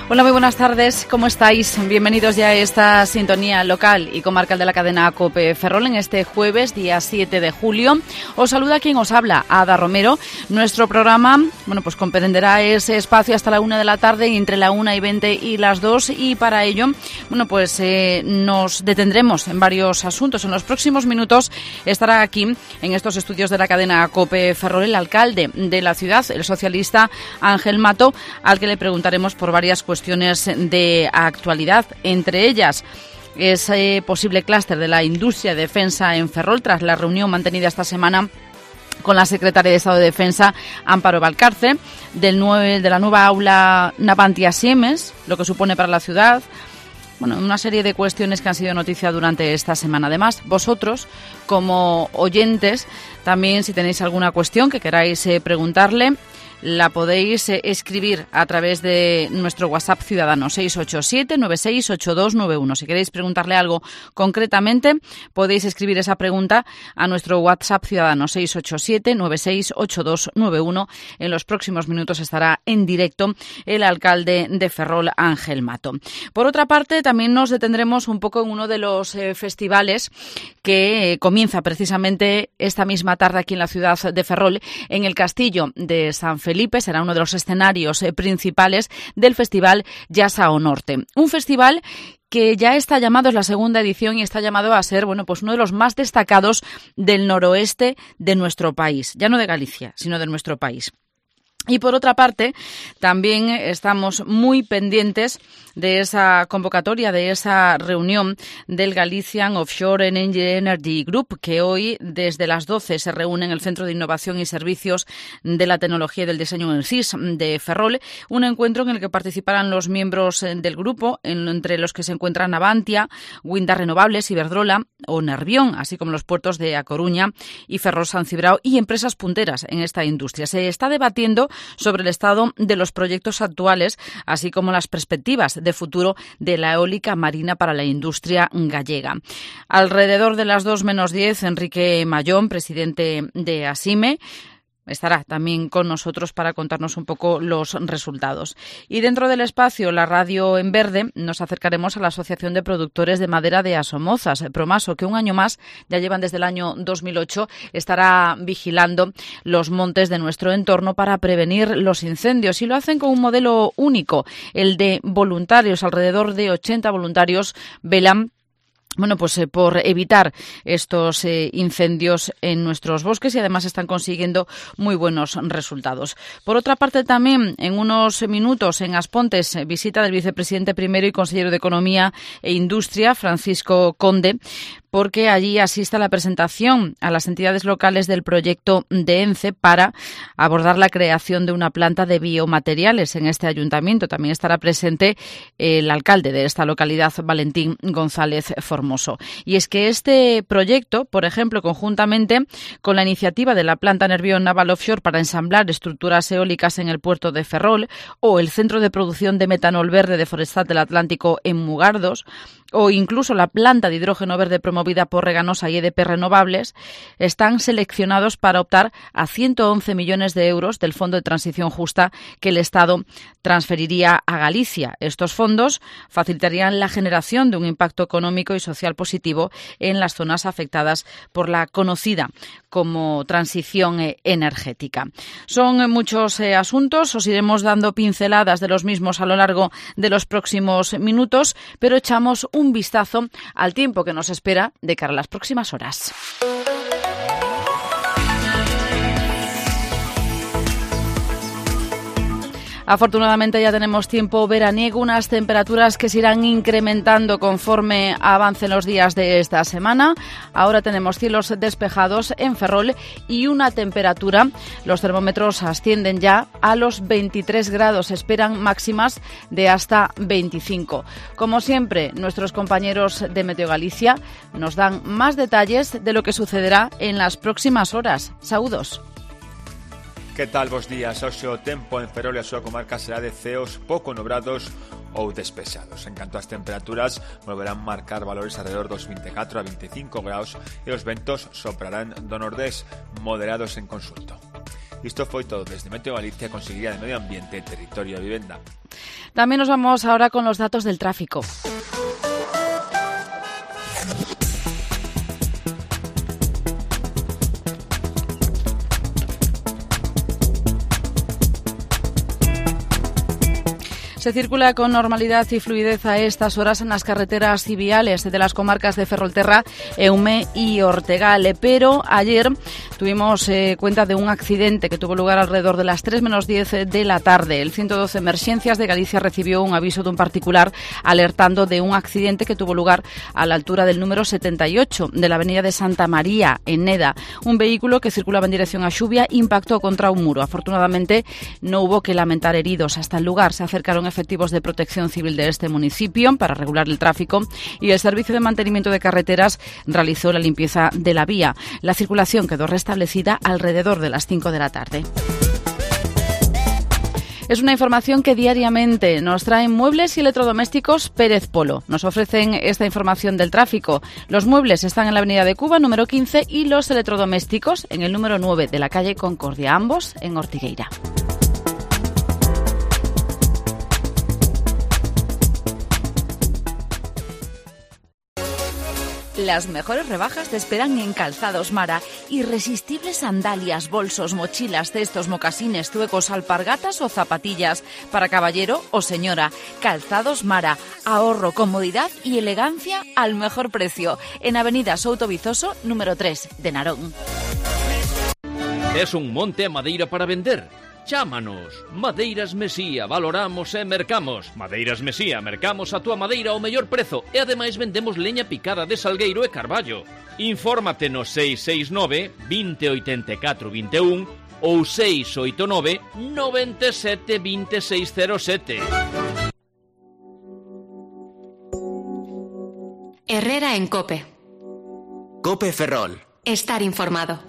Hola, muy buenas tardes, ¿cómo estáis? Bienvenidos ya a esta sintonía local y comarcal de la cadena COPE Ferrol en este jueves, día 7 de julio. Os saluda quien os habla, Ada Romero. Nuestro programa, pues comprenderá ese espacio hasta la 1 de la tarde, entre la 1:20 y las 2, y para ello, nos detendremos en varios asuntos. En los próximos minutos estará aquí, en estos estudios de la cadena COPE Ferrol, el alcalde de la ciudad, el socialista Ángel Mato, al que le preguntaremos por varias cuestiones de actualidad. Entre ellas, ese posible clúster de la industria de defensa en Ferrol, tras la reunión mantenida esta semana con la secretaria de Estado de Defensa, Amparo Valcarce, de la nueva aula Navantia Siemens, lo que supone para la ciudad. Una serie de cuestiones que han sido noticia durante esta semana. Además, vosotros, como oyentes, también, si tenéis alguna cuestión que queráis preguntarle, la podéis escribir a través de nuestro WhatsApp ciudadano 687-968291. Si queréis preguntarle algo concretamente, podéis escribir esa pregunta a nuestro WhatsApp ciudadano 687-968291. En los próximos minutos estará en directo el alcalde de Ferrol, Ángel Mato. Por otra parte, también nos detendremos un poco en uno de los festivales que comienza precisamente esta misma tarde aquí en la ciudad de Ferrol, en el Castillo de San Felipe. Será uno de los escenarios principales del Festival Jazz ao Norte. Un festival que ya está llamado, es la segunda edición, y está llamado a ser uno de los más destacados del noroeste de nuestro país. Ya no de Galicia, sino de nuestro país. Y por otra parte, también estamos muy pendientes de esa convocatoria, de esa reunión del Galician Offshore and Energy Group, que hoy desde las 12 se reúne en el Centro de Innovación y Servicios de la Tecnología y del Diseño, en el CIS de Ferrol, un encuentro en el que participarán los miembros del grupo, entre los que se encuentran Navantia, Winda Renovables, Iberdrola o Nervión, así como los puertos de A Coruña y Ferrol San Cibrao, y empresas punteras en esta industria. Se está debatiendo sobre el estado de los proyectos actuales, así como las perspectivas de futuro de la eólica marina para la industria gallega. Alrededor de las 2:10, Enrique Mayón, presidente de ASIME, estará también con nosotros para contarnos un poco los resultados. Y dentro del espacio La Radio en Verde nos acercaremos a la Asociación de Productores de Madera de Asomozas, Promaso, que un año más, ya llevan desde el año 2008, estará vigilando los montes de nuestro entorno para prevenir los incendios, y lo hacen con un modelo único, el de voluntarios. Alrededor de 80 voluntarios velan por evitar estos incendios en nuestros bosques, y además están consiguiendo muy buenos resultados. Por otra parte, también en unos minutos en Aspontes, visita del vicepresidente primero y consejero de Economía e Industria, Francisco Conde, porque allí asiste a la presentación a las entidades locales del proyecto de ENCE para abordar la creación de una planta de biomateriales en este ayuntamiento. También estará presente el alcalde de esta localidad, Valentín González Formoso. Y es que este proyecto, por ejemplo, conjuntamente con la iniciativa de la planta Nervión Naval Offshore para ensamblar estructuras eólicas en el puerto de Ferrol, o el Centro de Producción de Metanol Verde de Forestal del Atlántico en Mugardos, o incluso la planta de hidrógeno verde promovida por Reganosa y EDP Renovables, están seleccionados para optar a 111 millones de euros del Fondo de Transición Justa que el Estado transferiría a Galicia. Estos fondos facilitarían la generación de un impacto económico y social positivo en las zonas afectadas por la conocida como transición energética. Son muchos asuntos, os iremos dando pinceladas de los mismos a lo largo de los próximos minutos, pero echamos un vistazo al tiempo que nos espera de cara a las próximas horas. Afortunadamente ya tenemos tiempo veraniego, unas temperaturas que se irán incrementando conforme avancen los días de esta semana. Ahora tenemos cielos despejados en Ferrol y una temperatura, los termómetros ascienden ya a los 23 grados, esperan máximas de hasta 25. Como siempre, nuestros compañeros de Meteo Galicia nos dan más detalles de lo que sucederá en las próximas horas. Saúdos. Que tal, bos días? Hoxe o tempo en Ferrol e a súa comarca será de ceos pouco nubrados ou despexados. En canto ás temperaturas, volverán marcar valores alrededor dos 24 a 25 graus e os ventos soprarán do nordés, moderados en consulto. Isto foi todo desde Meteo Galicia, Consellería de Medio Ambiente, Territorio e Vivenda. También nos vamos ahora con los datos del tráfico. Se circula con normalidad y fluidez a estas horas en las carreteras y viales de las comarcas de Ferrolterra, Eume y Ortegal. Pero ayer tuvimos cuenta de un accidente que tuvo lugar alrededor de las 3 menos 10 de la tarde. El 112 Emergencias de Galicia recibió un aviso de un particular alertando de un accidente que tuvo lugar a la altura del número 78 de la avenida de Santa María, en Neda. Un vehículo que circulaba en dirección a Xuvia impactó contra un muro. Afortunadamente no hubo que lamentar heridos. Hasta el lugar se acercaron efectivos de protección civil de este municipio para regular el tráfico y el Servicio de Mantenimiento de Carreteras realizó la limpieza de la vía. La circulación quedó restablecida alrededor de las 5 de la tarde. Es una información que diariamente nos traen Muebles y Electrodomésticos Pérez Polo. Nos ofrecen esta información del tráfico. Los muebles están en la avenida de Cuba, número 15, y los electrodomésticos en el número 9 de la calle Concordia, ambos en Ortigueira. Las mejores rebajas te esperan en Calzados Mara. Irresistibles sandalias, bolsos, mochilas, cestos, mocasines, zuecos, alpargatas o zapatillas para caballero o señora. Calzados Mara. Ahorro, comodidad y elegancia al mejor precio. En Avenida Souto Vizoso, número 3 de Narón. Es un monte a madeira para vender? Chámanos. Madeiras Mesía, valoramos e mercamos. Madeiras Mesía, mercamos a túa madeira ao mellor prezo e ademais vendemos leña picada de salgueiro e carballo. Infórmate no 669 20 84 21 ou 689 97 2607. Herrera en COPE. COPE Ferrol. Estar informado.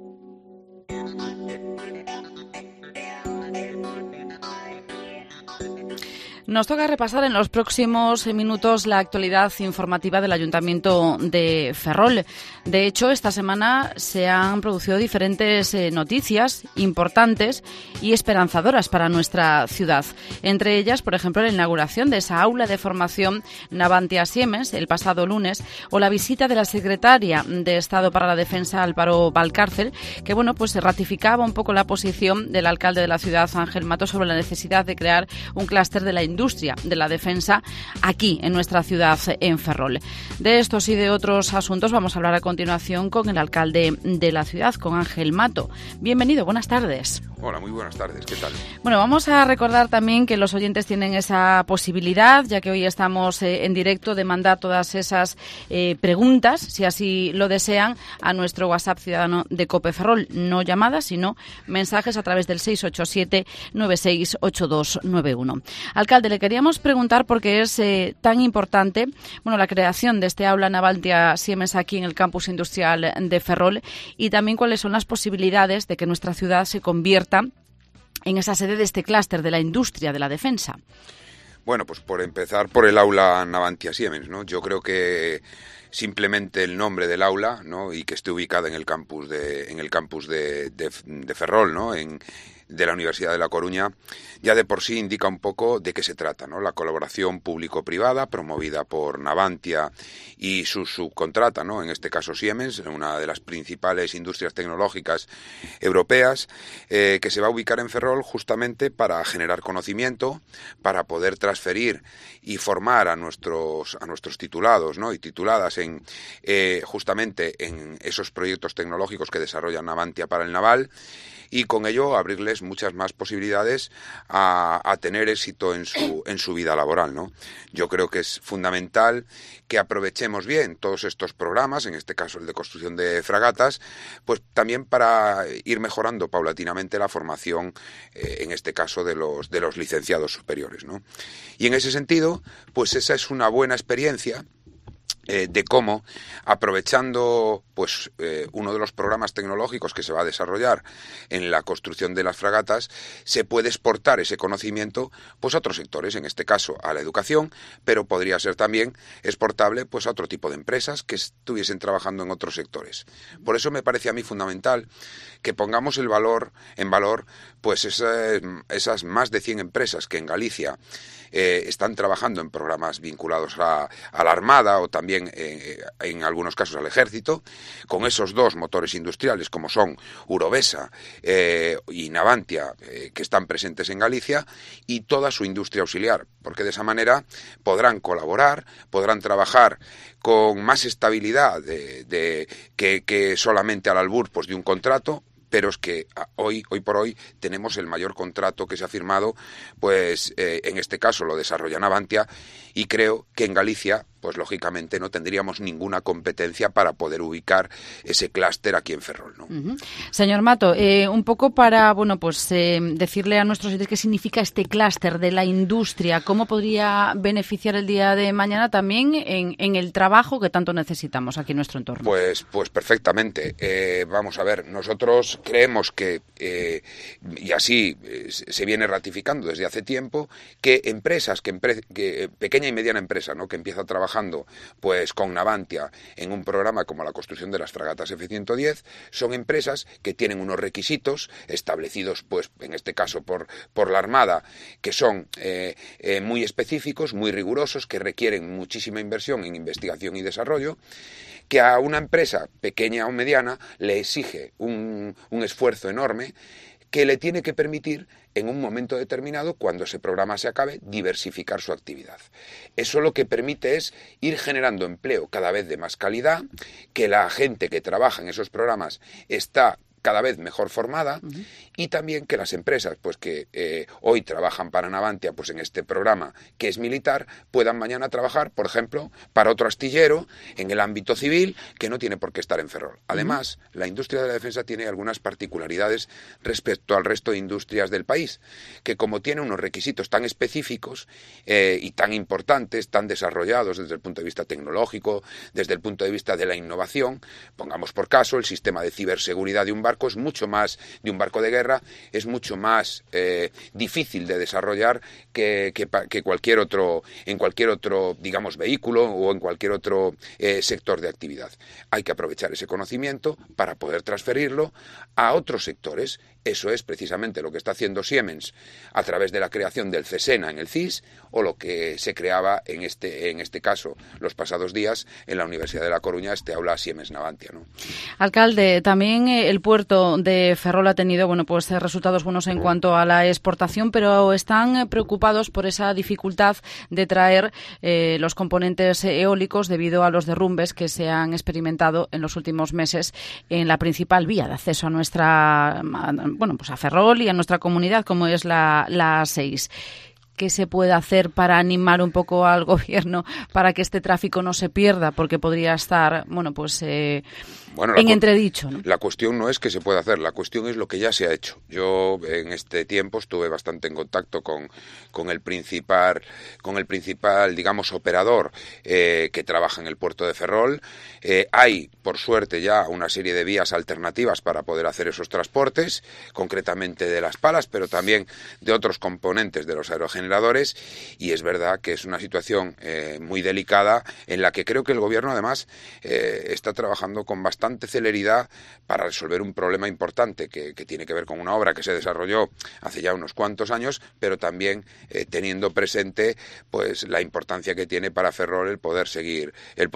Nos toca repasar en los próximos minutos la actualidad informativa del Ayuntamiento de Ferrol. De hecho, esta semana se han producido diferentes noticias importantes y esperanzadoras para nuestra ciudad. Entre ellas, por ejemplo, la inauguración de esa aula de formación Navantia Siemens el pasado lunes, o la visita de la secretaria de Estado para la Defensa, Álvaro Valcárcel, que pues se ratificaba un poco la posición del alcalde de la ciudad, Ángel Mato, sobre la necesidad de crear un clúster de la industria de la defensa aquí en nuestra ciudad, en Ferrol. De estos y de otros asuntos vamos a hablar a continuación con el alcalde de la ciudad, con Ángel Mato. Bienvenido, buenas tardes. Hola, muy buenas tardes, ¿qué tal? Bueno, vamos a recordar también que los oyentes tienen esa posibilidad, ya que hoy estamos en directo, de mandar todas esas preguntas, si así lo desean, a nuestro WhatsApp ciudadano de COPE Ferrol. No llamadas, sino mensajes a través del 687 968291. Alcalde, le queríamos preguntar por qué es tan importante la creación de este aula Navantia Siemens aquí en el campus industrial de Ferrol, y también cuáles son las posibilidades de que nuestra ciudad se convierta en esa sede de este clúster de la industria de la defensa. Bueno, pues por empezar por el aula Navantia Siemens, ¿no? Yo creo que simplemente el nombre del aula, ¿no? Y que esté ubicada en el campus de Ferrol, ¿no? De la Universidad de La Coruña, ya de por sí indica un poco de qué se trata, ¿no? La colaboración público-privada promovida por Navantia y su subcontrata, ¿no? En este caso Siemens, una de las principales industrias tecnológicas europeas, que se va a ubicar en Ferrol justamente para generar conocimiento, para poder transferir y formar a nuestros titulados, ¿no? Y tituladas justamente en esos proyectos tecnológicos que desarrolla Navantia para el naval, y con ello abrirles muchas más posibilidades a tener éxito en su vida laboral, ¿no? Yo creo que es fundamental que aprovechemos bien todos estos programas, en este caso el de construcción de fragatas, pues también para ir mejorando paulatinamente la formación, en este caso de los licenciados superiores, ¿no? Y en ese sentido, pues esa es una buena experiencia de cómo, aprovechando pues uno de los programas tecnológicos que se va a desarrollar en la construcción de las fragatas, se puede exportar ese conocimiento pues a otros sectores, en este caso a la educación, pero podría ser también exportable pues a otro tipo de empresas que estuviesen trabajando en otros sectores. Por eso me parece a mí fundamental que pongamos en valor pues esas más de 100 empresas que en Galicia están trabajando en programas vinculados a la Armada o también en algunos casos al Ejército, con esos dos motores industriales como son Urovesa y Navantia, que están presentes en Galicia, y toda su industria auxiliar, porque de esa manera podrán colaborar, podrán trabajar con más estabilidad que solamente al albur pues, de un contrato. Pero es que hoy por hoy tenemos el mayor contrato que se ha firmado, pues en este caso lo desarrolla Navantia, y creo que en Galicia, pues lógicamente no tendríamos ninguna competencia para poder ubicar ese clúster aquí en Ferrol, ¿no? Señor Mato, un poco para, decirle a nuestros oyentes qué significa este clúster de la industria, cómo podría beneficiar el día de mañana también en el trabajo que tanto necesitamos aquí en nuestro entorno. Pues perfectamente. Vamos a ver, nosotros creemos que, y así se viene ratificando desde hace tiempo, que empresas, que pequeña y mediana empresa, ¿no?, que empieza trabajando pues con Navantia en un programa como la construcción de las fragatas F-110, son empresas que tienen unos requisitos establecidos, pues en este caso por la Armada, que son muy específicos, muy rigurosos, que requieren muchísima inversión en investigación y desarrollo, que a una empresa pequeña o mediana le exige un esfuerzo enorme que le tiene que permitir en un momento determinado, cuando ese programa se acabe, diversificar su actividad. Eso lo que permite es ir generando empleo cada vez de más calidad, que la gente que trabaja en esos programas está cada vez mejor formada, y también que las empresas pues que hoy trabajan para Navantia pues en este programa que es militar, puedan mañana trabajar, por ejemplo, para otro astillero en el ámbito civil que no tiene por qué estar en Ferrol. Además, la industria de la defensa tiene algunas particularidades respecto al resto de industrias del país, que como tiene unos requisitos tan específicos y tan importantes, tan desarrollados desde el punto de vista tecnológico, desde el punto de vista de la innovación, pongamos por caso el sistema de ciberseguridad de un barco es mucho más, de un barco de guerra, es mucho más difícil de desarrollar que cualquier otro, en cualquier otro, digamos, vehículo o en cualquier otro sector de actividad. Hay que aprovechar ese conocimiento para poder transferirlo a otros sectores. Eso es precisamente lo que está haciendo Siemens a través de la creación del CESENA en el CIS, o lo que se creaba en este caso los pasados días en la Universidad de La Coruña, aula Siemens Navantia, ¿no? Alcalde, también el puerto de Ferrol ha tenido resultados buenos en cuanto a la exportación, pero están preocupados por esa dificultad de traer los componentes eólicos debido a los derrumbes que se han experimentado en los últimos meses en la principal vía de acceso a nuestra a Ferrol y a nuestra comunidad, como es la A6. ¿Qué se puede hacer para animar un poco al gobierno para que este tráfico no se pierda? Porque podría estar, en entredicho, ¿no? La cuestión no es que se pueda hacer, la cuestión es lo que ya se ha hecho. Yo en este tiempo estuve bastante en contacto con el principal, digamos, operador que trabaja en el puerto de Ferrol. Hay, por suerte, ya una serie de vías alternativas para poder hacer esos transportes, concretamente de las palas, pero también de otros componentes de los aerogeneradores, y es verdad que es una situación muy delicada en la que creo que el gobierno, además, está trabajando con bastante celeridad para resolver un problema importante que tiene que ver con una obra que se desarrolló hace ya unos cuantos años, pero también teniendo presente pues la importancia que tiene para Ferrol el poder seguir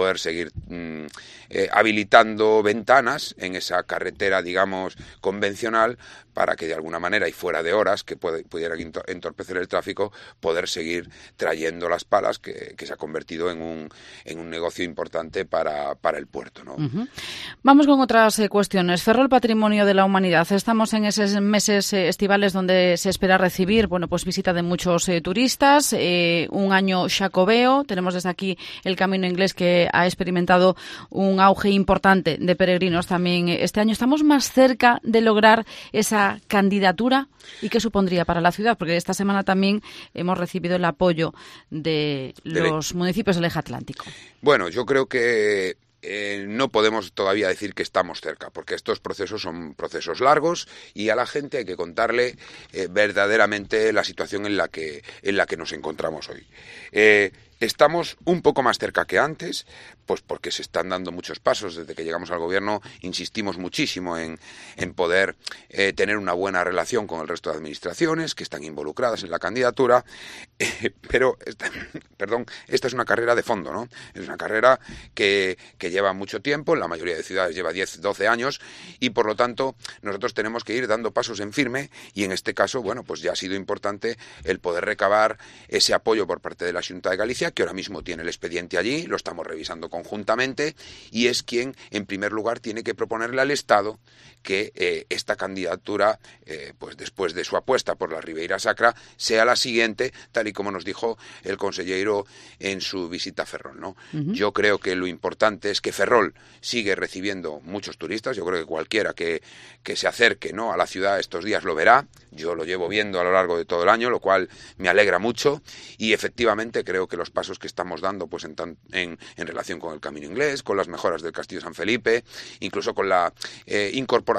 habilitando ventanas en esa carretera, digamos, convencional, para que de alguna manera y fuera de horas que pudieran entorpecer el tráfico, poder seguir trayendo las palas que se ha convertido en un negocio importante para el puerto, ¿no? Vamos con otras cuestiones. Ferrol, Patrimonio de la Humanidad. Estamos en esos meses estivales donde se espera recibir, pues visita de muchos turistas. Un año xacobeo. Tenemos desde aquí el Camino Inglés, que ha experimentado un auge importante de peregrinos también este año. ¿Estamos más cerca de lograr esa candidatura? ¿Y qué supondría para la ciudad? Porque esta semana también hemos recibido el apoyo de los municipios del Eje Atlántico. Bueno, yo creo que no podemos todavía decir que estamos cerca, porque estos procesos son procesos largos y a la gente hay que contarle verdaderamente la situación en la que nos encontramos hoy. Estamos un poco más cerca que antes, pues porque se están dando muchos pasos. Desde que llegamos al gobierno insistimos muchísimo en poder tener una buena relación con el resto de administraciones que están involucradas en la candidatura, pero esta es una carrera de fondo, ¿no? Es una carrera que lleva mucho tiempo, en la mayoría de ciudades lleva 10, 12 años y por lo tanto nosotros tenemos que ir dando pasos en firme y en este caso, pues ya ha sido importante el poder recabar ese apoyo por parte de la Xunta de Galicia, que ahora mismo tiene el expediente allí, lo estamos revisando conjuntamente y es quien, en primer lugar, tiene que proponerle al Estado que esta candidatura, pues después de su apuesta por la Ribeira Sacra, sea la siguiente, tal y como nos dijo el consellero en su visita a Ferrol, ¿no? Uh-huh. Yo creo que lo importante es que Ferrol sigue recibiendo muchos turistas. Yo creo que cualquiera que se acerque, ¿no?, a la ciudad estos días lo verá. Yo lo llevo viendo a lo largo de todo el año, lo cual me alegra mucho y efectivamente creo que los pasos que estamos dando pues en relación con el Camino Inglés, con las mejoras del Castillo San Felipe, incluso con la incorporación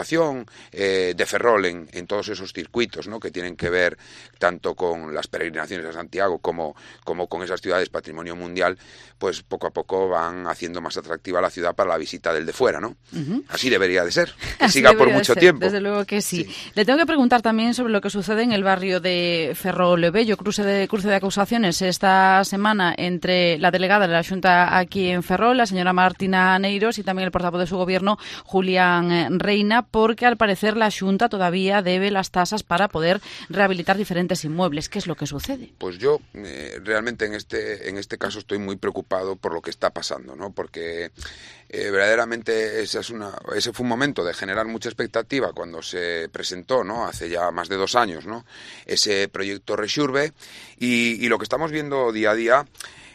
de Ferrol en todos esos circuitos, ¿no?, que tienen que ver tanto con las peregrinaciones a Santiago como con esas ciudades patrimonio mundial, pues poco a poco van haciendo más atractiva la ciudad para la visita del de fuera, ¿no? Uh-huh. Así debería de ser, que siga por mucho tiempo. Desde luego que sí. Le tengo que preguntar también sobre lo que sucede en el barrio de Ferrol Bello, cruce de acusaciones esta semana entre la delegada de la Xunta aquí en Ferrol, la señora Martina Neiros, y también el portavoz de su gobierno, Julián Reina, porque al parecer la Xunta todavía debe las tasas para poder rehabilitar diferentes inmuebles. ¿Qué es lo que sucede? Pues yo realmente en este caso estoy muy preocupado por lo que está pasando, ¿no? Porque verdaderamente ese fue un momento de generar mucha expectativa cuando se presentó, ¿no?, hace ya más de 2 años, ¿no?, ese proyecto Rexurbe y lo que estamos viendo día a día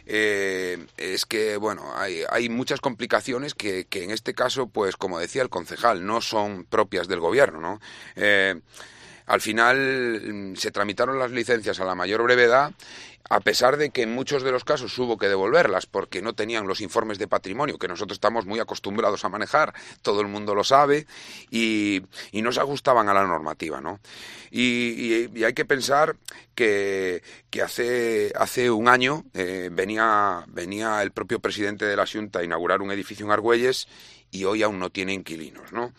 es que, hay muchas complicaciones que en este caso, pues como decía el concejal, no son propias del gobierno, ¿no? Al final se tramitaron las licencias a la mayor brevedad, a pesar de que en muchos de los casos hubo que devolverlas porque no tenían los informes de patrimonio que nosotros estamos muy acostumbrados a manejar, todo el mundo lo sabe, y no se ajustaban a la normativa, ¿no? Y hay que pensar que hace un año venía el propio presidente de la Xunta a inaugurar un edificio en Argüelles y hoy aún no tiene inquilinos, ¿no?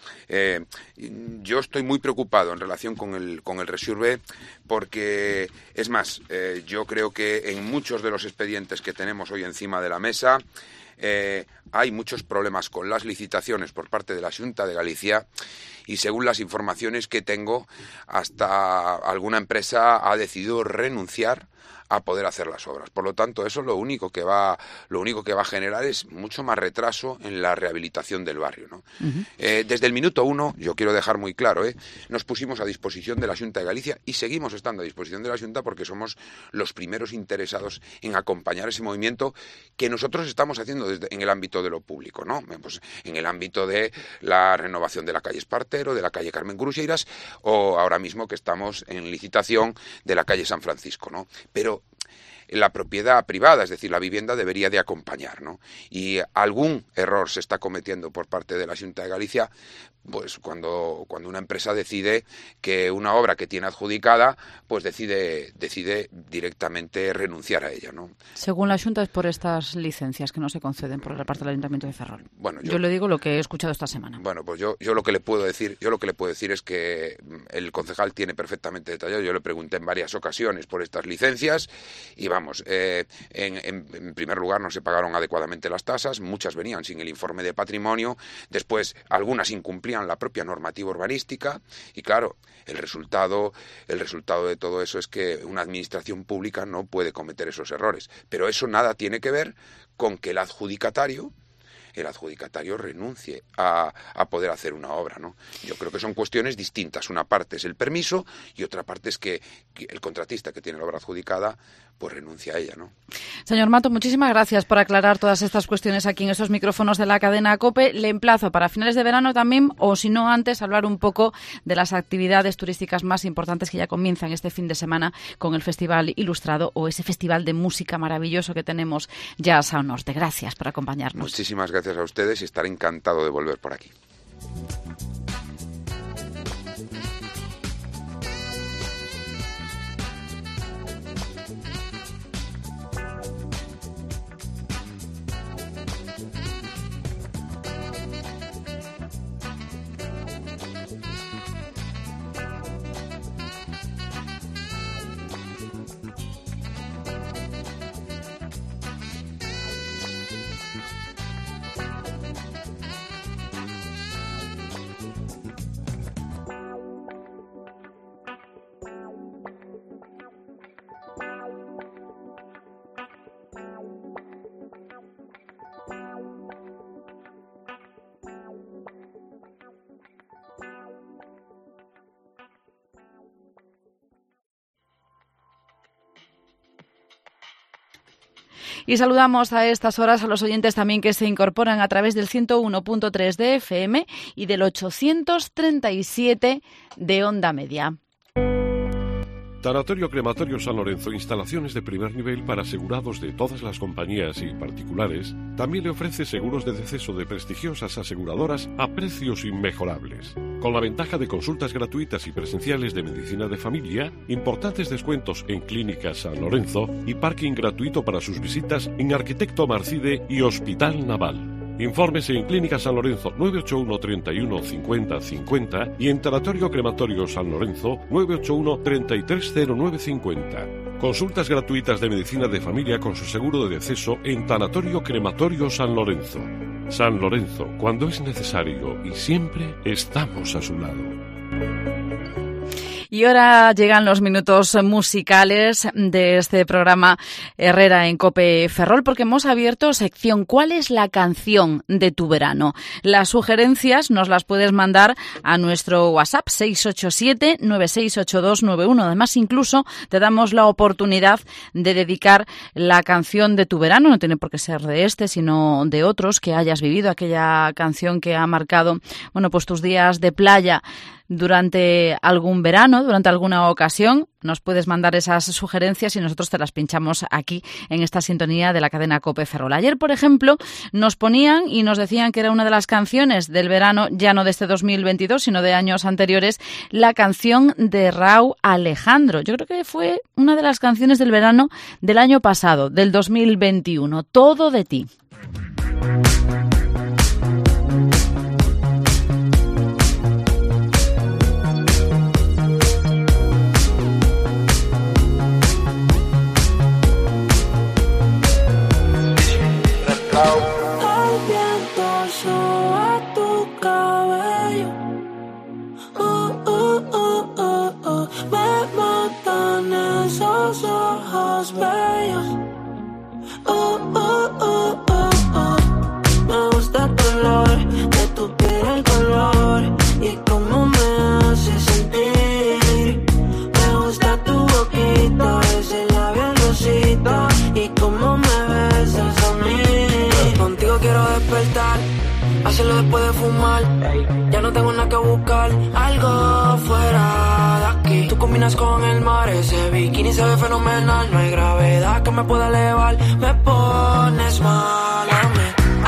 Yo estoy muy preocupado en relación con el Rexurbe porque, es más, yo creo que en muchos de los expedientes que tenemos hoy encima de la mesa hay muchos problemas con las licitaciones por parte de la Xunta de Galicia y según las informaciones que tengo, hasta alguna empresa ha decidido renunciar a poder hacer las obras. Por lo tanto, eso lo único que va a generar es mucho más retraso en la rehabilitación del barrio, ¿no? Uh-huh. Desde el minuto 1, yo quiero dejar muy claro, nos pusimos a disposición de la Xunta de Galicia y seguimos estando a disposición de la Xunta porque somos los primeros interesados en acompañar ese movimiento que nosotros estamos haciendo en el ámbito de lo público, ¿no? Pues en el ámbito de la renovación de la calle Espartero, de la calle Carmen Cruxeiras o ahora mismo que estamos en licitación de la calle San Francisco, ¿no? Pero la propiedad privada, es decir, la vivienda debería de acompañar, ¿no? Y algún error se está cometiendo por parte de la Xunta de Galicia, pues cuando una empresa decide que una obra que tiene adjudicada, pues decide directamente renunciar a ella, ¿no? Según la Xunta es por estas licencias que no se conceden por la parte del Ayuntamiento de Ferrol. Bueno, yo le digo lo que he escuchado esta semana. Bueno, pues yo lo que le puedo decir es que el concejal tiene perfectamente detallado. Yo le pregunté en varias ocasiones por estas licencias y vamos, en primer lugar no se pagaron adecuadamente las tasas, muchas venían sin el informe de patrimonio, después algunas incumplían la propia normativa urbanística y claro, el resultado de todo eso es que una administración pública no puede cometer esos errores, pero eso nada tiene que ver con que el adjudicatario el adjudicatario renuncie a poder hacer una obra, ¿no? Yo creo que son cuestiones distintas. Una parte es el permiso y otra parte es que el contratista que tiene la obra adjudicada pues renuncia a ella, ¿no? Señor Mato, muchísimas gracias por aclarar todas estas cuestiones aquí en estos micrófonos de la cadena COPE. Le emplazo para finales de verano también, o si no antes, hablar un poco de las actividades turísticas más importantes que ya comienzan este fin de semana con el Festival Ilustrado o ese festival de música maravilloso que tenemos ya a Sao Norte. Gracias por acompañarnos. Muchísimas gracias a ustedes y estaré encantado de volver por aquí. Y saludamos a estas horas a los oyentes también que se incorporan a través del 101.3 de FM y del 837 de Onda Media. Tanatorio Crematorio San Lorenzo, instalaciones de primer nivel para asegurados de todas las compañías y particulares, también le ofrece seguros de deceso de prestigiosas aseguradoras a precios inmejorables. Con la ventaja de consultas gratuitas y presenciales de medicina de familia, importantes descuentos en Clínica San Lorenzo y parking gratuito para sus visitas en Arquitecto Marcide y Hospital Naval. Infórmese en Clínica San Lorenzo 981 31 50 50 y en Tanatorio Crematorio San Lorenzo 981 3309 50. Consultas gratuitas de medicina de familia con su seguro de deceso en Tanatorio Crematorio San Lorenzo. San Lorenzo, cuando es necesario y siempre estamos a su lado. Y ahora llegan los minutos musicales de este programa Herrera en COPE Ferrol, porque hemos abierto sección ¿Cuál es la canción de tu verano? Las sugerencias nos las puedes mandar a nuestro WhatsApp 687-968291. Además, incluso te damos la oportunidad de dedicar la canción de tu verano. No tiene por qué ser de este, sino de otros que hayas vivido, aquella canción que ha marcado, bueno, pues tus días de playa durante algún verano, durante alguna ocasión. Nos puedes mandar esas sugerencias y nosotros te las pinchamos aquí en esta sintonía de la cadena COPE Ferrol. Ayer, por ejemplo, nos ponían y nos decían que era una de las canciones del verano, ya no de este 2022, sino de años anteriores, la canción de Rauw Alejandro. Yo creo que fue una de las canciones del verano del año pasado, del 2021. Todo de ti. El viento soba tu cabello. Me matan esos ojos bellos. Me gusta tu olor, de tu piel el color y cómo me hace sentir. Me gusta tu boquita, ese labial rosita y cómo me besas a mí. Contigo quiero despertar, hacerlo después de fumar. Ya no tengo nada que buscar, algo fuera de aquí. Tú combinas con el mar, ese bikini se ve fenomenal. No hay gravedad que me pueda elevar, me pones mal a mí.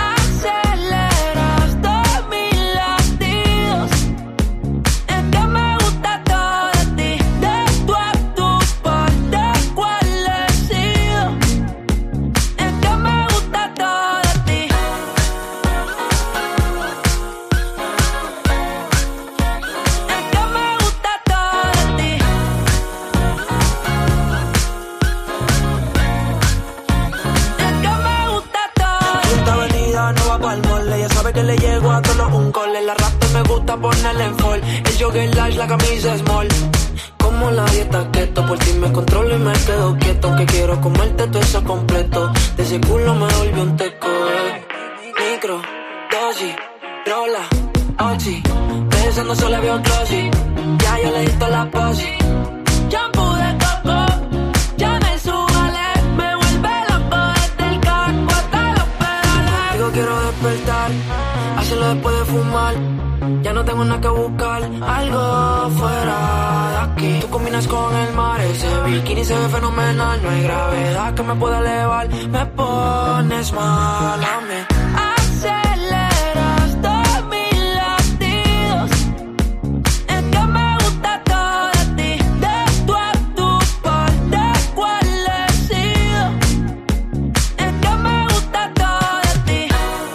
Que le llego a todos un gol. El arrastre me gusta ponerle en fall. El jogger large, la camisa small. Como la dieta keto, por ti me controlo y me quedo quieto. Que quiero comerte todo eso completo. De ese culo me volvió un teco, Mi micro, dosis, rola, oxi. Pensando solo veo un glossy. Ya yo le di toda la posi. Shampoo de coco, ya me subale. Me vuelve loco desde el carro hasta los pedales. Digo quiero despertar, hacerlo después de fumar. Ya no tengo nada que buscar, algo fuera de aquí. Tú combinas con el mar, ese bikini se ve fenomenal. No hay gravedad que me pueda elevar. Me pones mal a mí. Aceleras todos mis latidos. Es que me gusta todo de ti. De tú a tu parte, ¿cuál he sido? Es que me gusta todo de ti.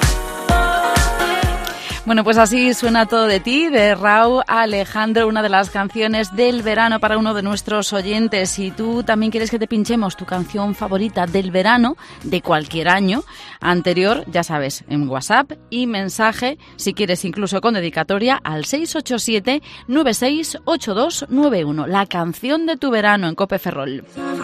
Bueno, pues así suena Todo de ti, de Rauw Alejandro, una de las canciones del verano para uno de nuestros oyentes. Si tú también quieres que te pinchemos tu canción favorita del verano, de cualquier año anterior, ya sabes, en WhatsApp y mensaje, si quieres incluso con dedicatoria, al 687-968291. La canción de tu verano en Cope Ferrol.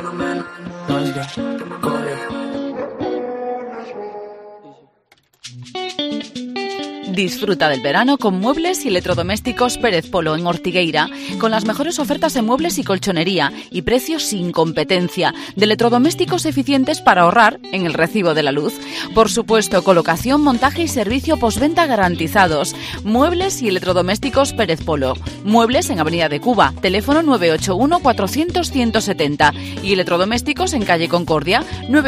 Disfruta del verano con Muebles y Electrodomésticos Pérez Polo en Ortigueira, con las mejores ofertas en muebles y colchonería y precios sin competencia, de electrodomésticos eficientes para ahorrar en el recibo de la luz. Por supuesto, colocación, montaje y servicio postventa garantizados. Muebles y Electrodomésticos Pérez Polo. Muebles en Avenida de Cuba, teléfono 981-400-170 y electrodomésticos en calle Concordia,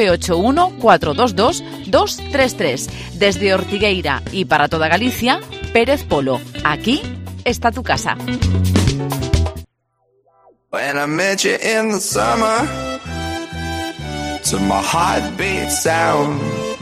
981-422-233. Desde Ortigueira y para toda Galicia, Pérez Polo. Aquí está tu casa. When I met you in the summer, to my heartbeat sound,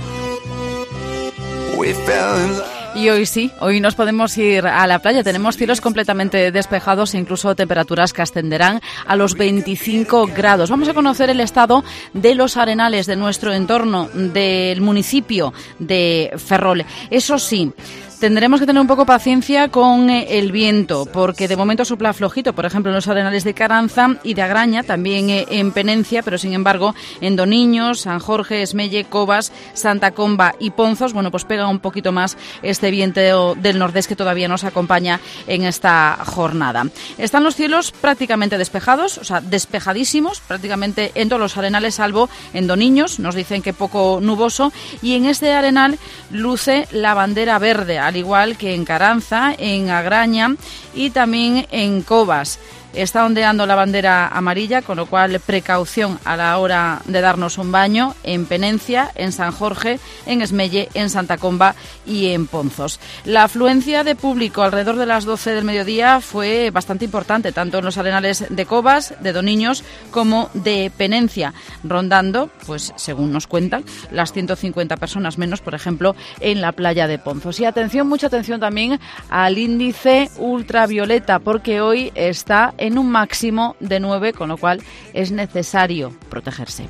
we fell in love. Y hoy sí, hoy nos podemos ir a la playa. Tenemos cielos completamente despejados e incluso temperaturas que ascenderán a los 25 grados. Vamos a conocer el estado de los arenales de nuestro entorno, del municipio de Ferrol. Eso sí, tendremos que tener un poco paciencia con el viento, porque de momento sopla flojito, por ejemplo, en los arenales de Caranza y de Agraña, también en Penencia, pero sin embargo en Doniños, San Jorge, Esmelle, Covas, Santa Comba y Ponzos, bueno, pues pega un poquito más este viento del nordés que todavía nos acompaña en esta jornada. Están los cielos prácticamente despejados, o sea, despejadísimos, prácticamente en todos los arenales, salvo en Doniños, nos dicen que poco nuboso, y en este arenal luce la bandera verde, al igual que en Caranza, en Agraña y también en Covas. Está ondeando la bandera amarilla, con lo cual precaución a la hora de darnos un baño en Penencia, en San Jorge, en Esmelle, en Santa Comba y en Ponzos. La afluencia de público alrededor de las 12 del mediodía fue bastante importante, tanto en los arenales de Covas, de Doniños, como de Penencia, rondando, pues según nos cuentan, las 150 personas menos, por ejemplo, en la playa de Ponzos. Y atención, mucha atención también al índice ultravioleta, porque hoy está en un máximo de 9, con lo cual es necesario protegerse.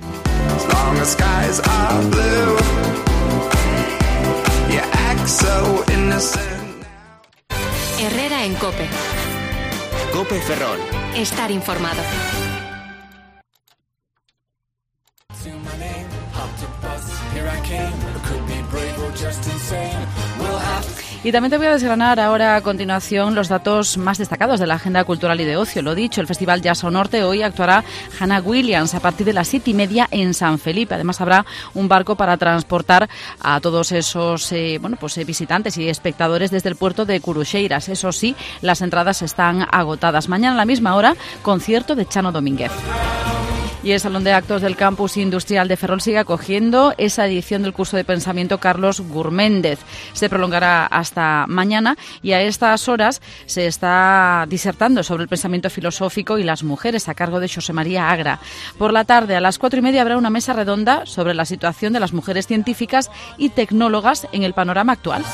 Herrera en COPE. COPE Ferrol. Estar informado. Y también te voy a desgranar ahora a continuación los datos más destacados de la agenda cultural y de ocio. Lo dicho, el Festival Jazz ao Norte hoy actuará Hannah Williams a partir de las 7:30 en San Felipe. Además habrá un barco para transportar a todos esos visitantes y espectadores desde el puerto de Curuxeiras. Eso sí, las entradas están agotadas. Mañana a la misma hora, concierto de Chano Domínguez. Y el Salón de Actos del Campus Industrial de Ferrol sigue acogiendo esa edición del curso de pensamiento Carlos Gurméndez. Se prolongará hasta mañana y a estas horas se está disertando sobre el pensamiento filosófico y las mujeres a cargo de José María Agra. Por la tarde, a las 4:30, habrá una mesa redonda sobre la situación de las mujeres científicas y tecnólogas en el panorama actual.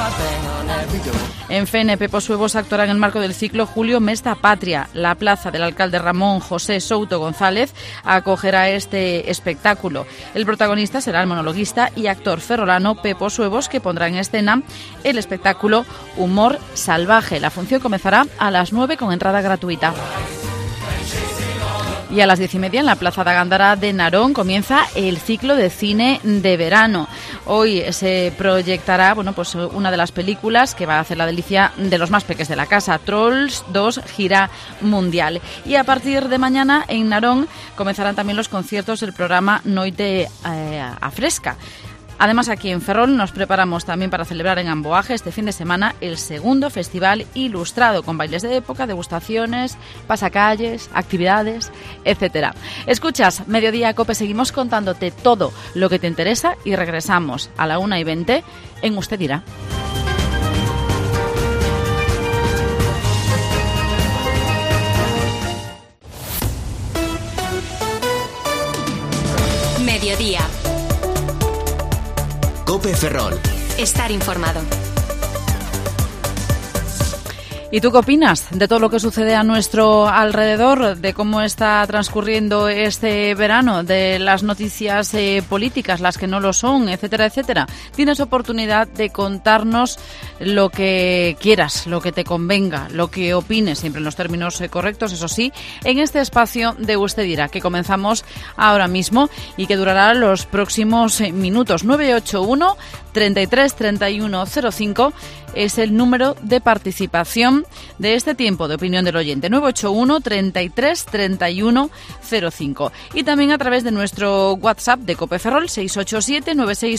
En Fene, Pepo Suevos actuará en el marco del ciclo Julio Mesta Patria. La plaza del alcalde Ramón José Souto González acogerá este espectáculo. El protagonista será el monologuista y actor ferrolano Pepo Suevos, que pondrá en escena el espectáculo Humor Salvaje. La función comenzará a las 9 con entrada gratuita. Y a las 10:30 en la Plaza de Gándara de Narón comienza el ciclo de cine de verano. Hoy se proyectará pues una de las películas que va a hacer la delicia de los más peques de la casa, Trolls 2 Gira Mundial. Y a partir de mañana en Narón comenzarán también los conciertos del programa Noite a Fresca. Además, aquí en Ferrol nos preparamos también para celebrar en Amboaje este fin de semana el segundo Festival Ilustrado, con bailes de época, degustaciones, pasacalles, actividades, etcétera. Escuchas Mediodía Cope, seguimos contándote todo lo que te interesa y regresamos a la 1:20 en Usted Dirá. Mediodía. Cope Ferrol. Estar informado. ¿Y tú qué opinas de todo lo que sucede a nuestro alrededor, de cómo está transcurriendo este verano, de las noticias políticas, las que no lo son, etcétera, etcétera? Tienes oportunidad de contarnos lo que quieras, lo que te convenga, lo que opines, siempre en los términos correctos, eso sí, en este espacio de Usted Dirá, que comenzamos ahora mismo y que durará los próximos minutos. 981 33 31 05 es el número de participación de este tiempo de opinión del oyente. 981 33 31 05. Y también a través de nuestro WhatsApp de Cope Ferrol, 687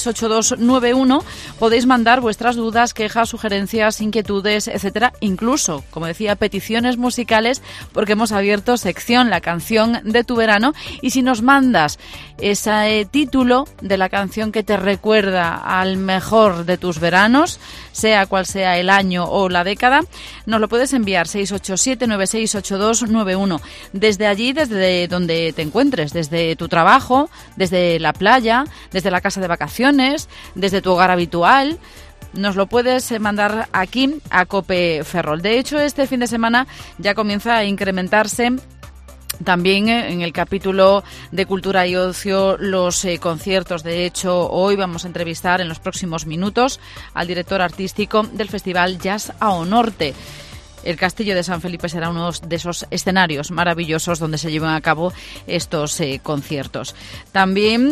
968291, podéis mandar vuestras dudas, quejas, sugerencias, inquietudes, etcétera, incluso, como decía, peticiones musicales, porque hemos abierto sección La canción de tu verano, y si nos mandas ese título de la canción que te recuerda al mejor de tus veranos, sea cual sea el año o la década, nos lo puedes enviar 687 968291 desde allí, desde donde te encuentres, desde tu trabajo, desde la playa, desde la casa de vacaciones, desde tu hogar habitual. Nos lo puedes mandar aquí a Cope Ferrol. De hecho, este fin de semana ya comienza a incrementarse también en el capítulo de Cultura y Ocio los conciertos. De hecho, hoy vamos a entrevistar en los próximos minutos al director artístico del Festival Jazz ao Norte. El Castillo de San Felipe será uno de esos escenarios maravillosos donde se llevan a cabo estos conciertos. También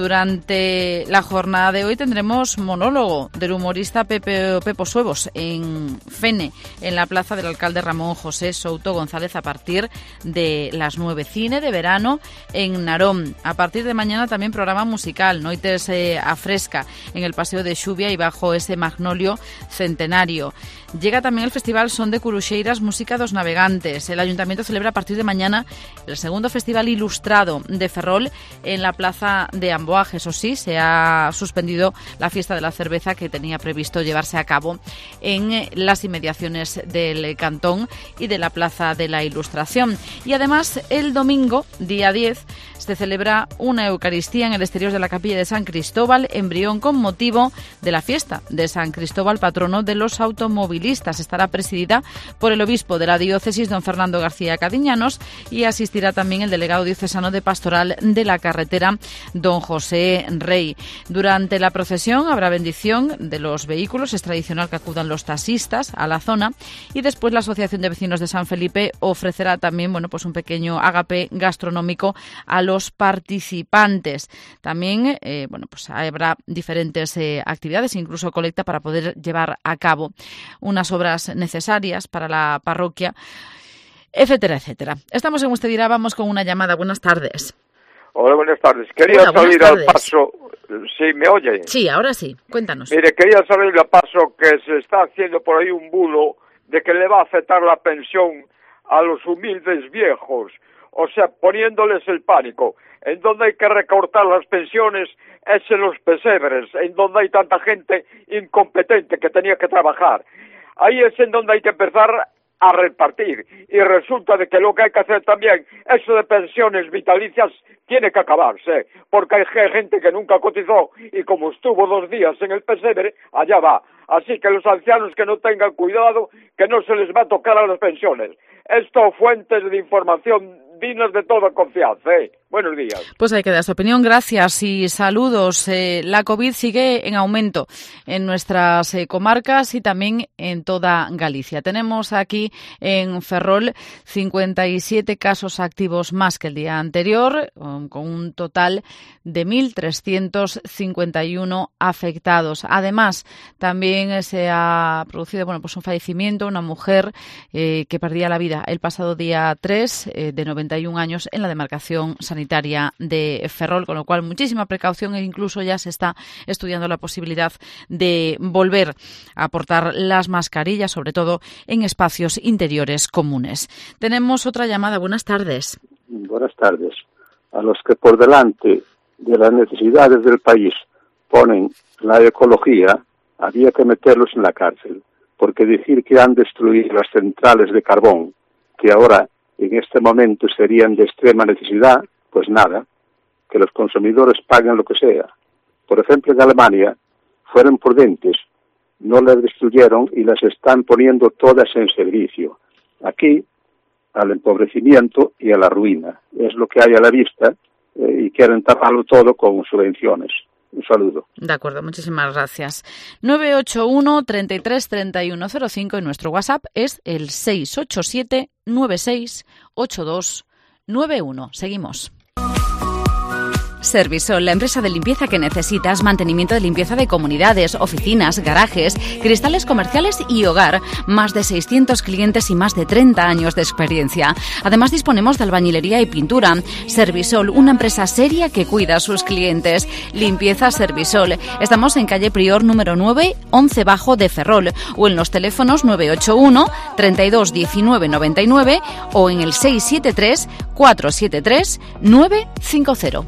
durante la jornada de hoy tendremos monólogo del humorista Pepo Suevos en Fene, en la plaza del alcalde Ramón José Souto González, a partir de las 9. Cine de verano en Narón. A partir de mañana también programa musical, Noites a Fresca, en el Paseo de Xubia y bajo ese magnolio centenario. Llega también el Festival Son de Curuxeiras, Música dos Navegantes. El Ayuntamiento celebra a partir de mañana el segundo Festival Ilustrado de Ferrol en la plaza de Amboaje. Eso sí, se ha suspendido la fiesta de la cerveza que tenía previsto llevarse a cabo en las inmediaciones del Cantón y de la Plaza de la Ilustración. Y además, el domingo, día 10, se celebra una Eucaristía en el exterior de la Capilla de San Cristóbal en Brión con motivo de la fiesta de San Cristóbal, patrono de los automovilistas. Estará presidida por el obispo de la diócesis, don Fernando García Cadiñanos, y asistirá también el delegado diocesano de Pastoral de la Carretera, don José Rey. Durante la procesión habrá bendición de los vehículos, es tradicional que acudan los taxistas a la zona, y después la Asociación de Vecinos de San Felipe ofrecerá también un pequeño ágape gastronómico a los participantes. También habrá diferentes actividades, incluso colecta para poder llevar a cabo unas obras necesarias para la parroquia, etcétera, etcétera. Estamos en Usted Dirá, vamos con una llamada. Buenas tardes. Hola, buenas tardes. Quería salir al paso. ¿Sí me oye? Sí, ahora sí. Cuéntanos. Mire, quería salir al paso que se está haciendo por ahí un bulo de que le va a afectar la pensión a los humildes viejos. O sea, poniéndoles el pánico. En donde hay que recortar las pensiones es en los pesebres, en donde hay tanta gente incompetente que tenía que trabajar. Ahí es en donde hay que empezar a repartir. Y resulta de que lo que hay que hacer también, eso de pensiones vitalicias, tiene que acabarse. Porque hay gente que nunca cotizó y como estuvo 2 días en el pesebre, allá va. Así que los ancianos que no tengan cuidado, que no se les va a tocar a las pensiones. Esto fuentes de información dignas de toda confianza, Buenos días. Pues ahí queda su opinión. Gracias y saludos. La COVID sigue en aumento en nuestras comarcas y también en toda Galicia. Tenemos aquí en Ferrol 57 casos activos más que el día anterior, con un total de 1.351 afectados. Además, también se ha producido pues un fallecimiento, una mujer que perdía la vida el pasado día 3 de 91 años en la demarcación sanitaria de Ferrol, con lo cual muchísima precaución e incluso ya se está estudiando la posibilidad de volver a portar las mascarillas, sobre todo en espacios interiores comunes. Tenemos otra llamada. Buenas tardes. Buenas tardes. A los que por delante de las necesidades del país ponen la ecología, había que meterlos en la cárcel, porque decir que han destruido las centrales de carbón, que ahora en este momento serían de extrema necesidad, pues nada, que los consumidores paguen lo que sea. Por ejemplo, en Alemania fueron prudentes, no las destruyeron y las están poniendo todas en servicio. Aquí, al empobrecimiento y a la ruina. Es lo que hay a la vista y quieren taparlo todo con subvenciones. Un saludo. De acuerdo, muchísimas gracias. 981 33 31 05 y nuestro WhatsApp es el 687 96 82 91. Seguimos. Servisol, la empresa de limpieza que necesitas, mantenimiento de limpieza de comunidades, oficinas, garajes, cristales comerciales y hogar. Más de 600 clientes y más de 30 años de experiencia. Además disponemos de albañilería y pintura. Servisol, una empresa seria que cuida a sus clientes. Limpieza Servisol. Estamos en calle Prior número 9, 11 Bajo de Ferrol, o en los teléfonos 981 32 19 99 o en el 673 473 950.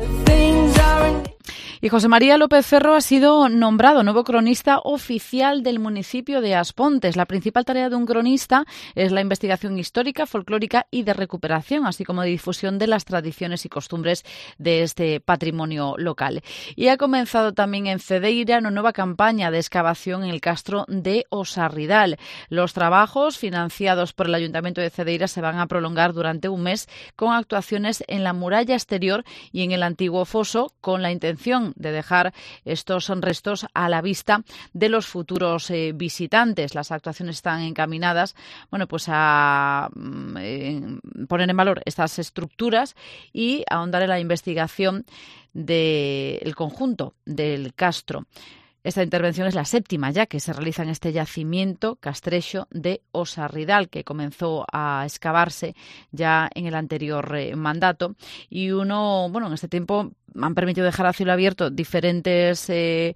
Y José María López Ferro ha sido nombrado nuevo cronista oficial del municipio de Aspontes. La principal tarea de un cronista es la investigación histórica, folclórica y de recuperación, así como de difusión de las tradiciones y costumbres de este patrimonio local. Y ha comenzado también en Cedeira una nueva campaña de excavación en el castro de Osarridal. Los trabajos financiados por el Ayuntamiento de Cedeira se van a prolongar durante un mes con actuaciones en la muralla exterior y en el antiguo foso, con la intención de dejar estos restos a la vista de los futuros visitantes. Las actuaciones están encaminadas, pues a poner en valor estas estructuras y ahondar en la investigación del conjunto del castro. Esta intervención es la 7ª ya que se realiza en este yacimiento castrecho de Osarridal, que comenzó a excavarse ya en el anterior mandato. Y en este tiempo han permitido dejar a cielo abierto diferentes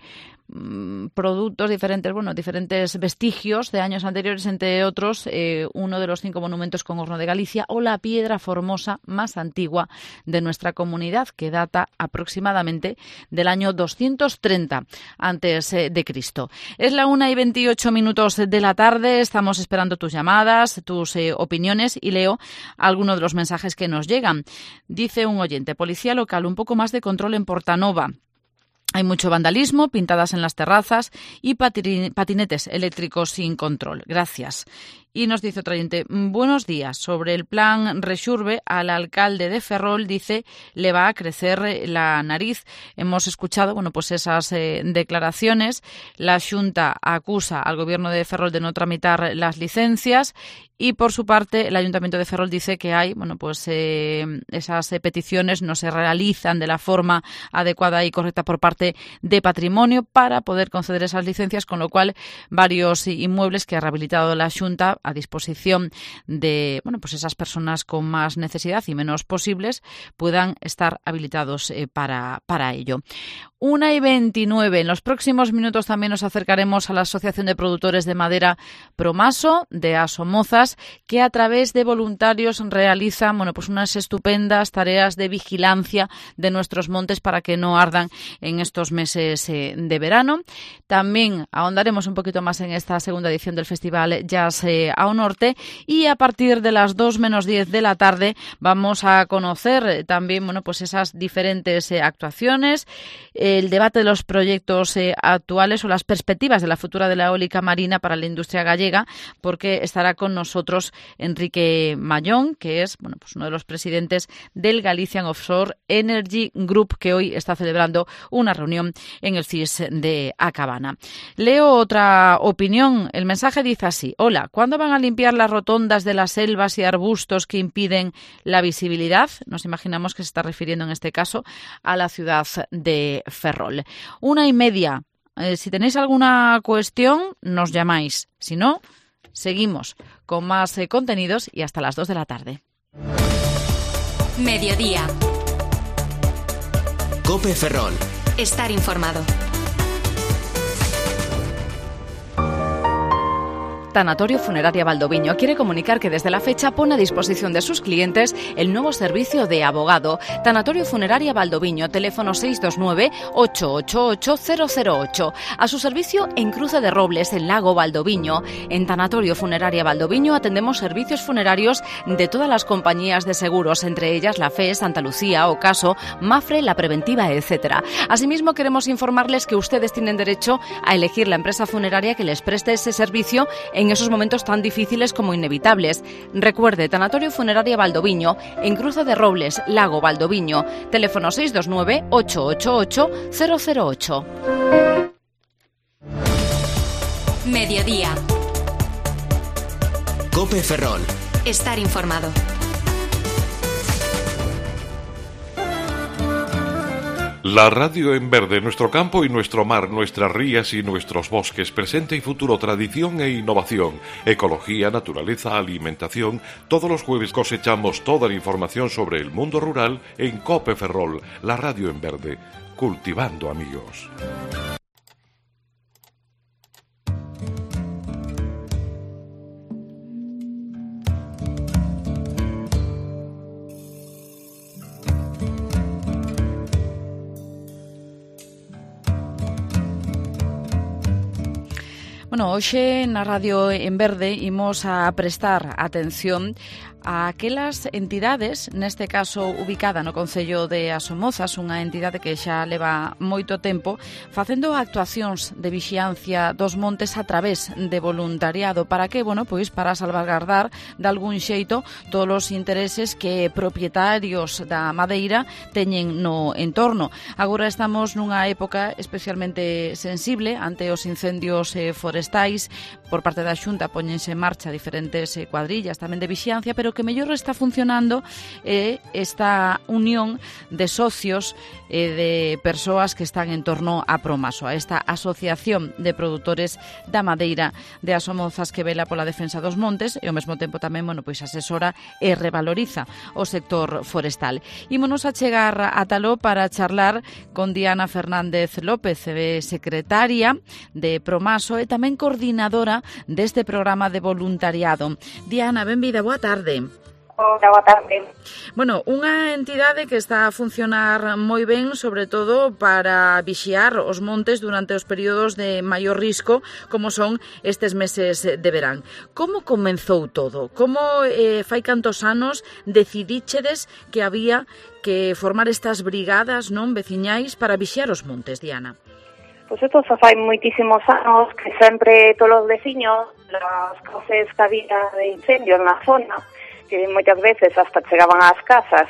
productos, diferentes vestigios de años anteriores, entre otros uno de los 5 monumentos con horno de Galicia o la piedra formosa más antigua de nuestra comunidad, que data aproximadamente del año 230 antes de Cristo. Es la 1:28 de la tarde, estamos esperando tus llamadas, tus opiniones, y leo algunos de los mensajes que nos llegan. Dice un oyente: policía local, un poco más de control en Portanova. Hay mucho vandalismo, pintadas en las terrazas y patinetes eléctricos sin control. Gracias. Y nos dice otro oyente: buenos días. Sobre el plan Rexurbe, al alcalde de Ferrol dice le va a crecer la nariz. Hemos escuchado esas declaraciones. La Xunta acusa al gobierno de Ferrol de no tramitar las licencias. Y por su parte, el Ayuntamiento de Ferrol dice que hay, esas peticiones no se realizan de la forma adecuada y correcta por parte de Patrimonio para poder conceder esas licencias, con lo cual varios inmuebles que ha rehabilitado la Xunta a disposición de, esas personas con más necesidad y menos posibles puedan estar habilitados para ello. 1:29. En los próximos minutos también nos acercaremos a la Asociación de Productores de Madera Promaso de Asomozas, que a través de voluntarios realizan unas estupendas tareas de vigilancia de nuestros montes para que no ardan en estos meses de verano. También ahondaremos un poquito más en esta segunda edición del Festival Jazz ao Norte, y a partir de las 2:10 de la tarde vamos a conocer también esas diferentes actuaciones el debate de los proyectos actuales o las perspectivas de la futura de la eólica marina para la industria gallega, porque estará con nosotros Enrique Mallón, que es pues uno de los presidentes del Galician Offshore Energy Group, que hoy está celebrando una reunión en el CIS de A Cabana. Leo otra opinión. El mensaje dice así: hola, ¿cuándo van a limpiar las rotondas de las selvas y arbustos que impiden la visibilidad? Nos imaginamos que se está refiriendo en este caso a la ciudad de Ferrol. 1:30. Si tenéis alguna cuestión, nos llamáis. Si no, seguimos con más contenidos y hasta las 2 de la tarde. Mediodía. COPE Ferrol. Estar informado. Tanatorio Funeraria Valdoviño quiere comunicar que desde la fecha pone a disposición de sus clientes el nuevo servicio de abogado. Tanatorio Funeraria Valdoviño, teléfono 629-888-008. A su servicio en Cruce de Robles, en Lago Valdoviño. En Tanatorio Funeraria Valdoviño atendemos servicios funerarios de todas las compañías de seguros, entre ellas la FE, Santa Lucía, Ocaso, Mafre, La Preventiva, etc. Asimismo, queremos informarles que ustedes tienen derecho a elegir la empresa funeraria que les preste ese servicio en esos momentos tan difíciles como inevitables. Recuerde, Tanatorio Funeraria Valdoviño, en Cruce de Robles, Lago Valdoviño, teléfono 629-888-008. Mediodía. COPE Ferrol. Estar informado. La radio en verde, nuestro campo y nuestro mar, nuestras rías y nuestros bosques, presente y futuro, tradición e innovación, ecología, naturaleza, alimentación. Todos los jueves cosechamos toda la información sobre el mundo rural en COPE Ferrol, la radio en verde, cultivando amigos. Bueno, hoxe na Radio en Verde imos a prestar atención a aquelas entidades, neste caso ubicada no Concello de Asomozas, unha entidade que xa leva moito tempo facendo actuacións de vixiancia dos montes a través de voluntariado. Para que? Bueno, pois para salvaguardar de algún xeito todos os intereses que propietarios da madeira teñen no entorno. Agora estamos nunha época especialmente sensible ante os incendios forestais. Por parte da Xunta poñense en marcha diferentes cuadrillas tamén de vixiancia, pero que mellor está funcionando é esta unión de socios e de persoas que están en torno a Promaso, a esta asociación de produtores da madeira de Asomozas que vela pola defensa dos montes e ao mesmo tempo tamén, bueno, pois asesora e revaloriza o sector forestal. Ímonos a chegar a Taló para charlar con Diana Fernández López, secretaria de Promaso e tamén coordinadora deste programa de voluntariado. Diana, benvida, boa tarde. Hola, boa tarde. Bueno, unha entidade que está a funcionar moi ben, sobre todo para vixiar os montes durante os períodos de maior risco, como son estes meses de verán. Como comenzou todo? Como fai cantos anos decidíchedes que había que formar estas brigadas non veciñais para vixiar os montes, Diana? Pois isto xa fai moitísimos anos que sempre todos os veciños, as cauces que había de incendios na zona, que moitas veces hasta chegaban ás casas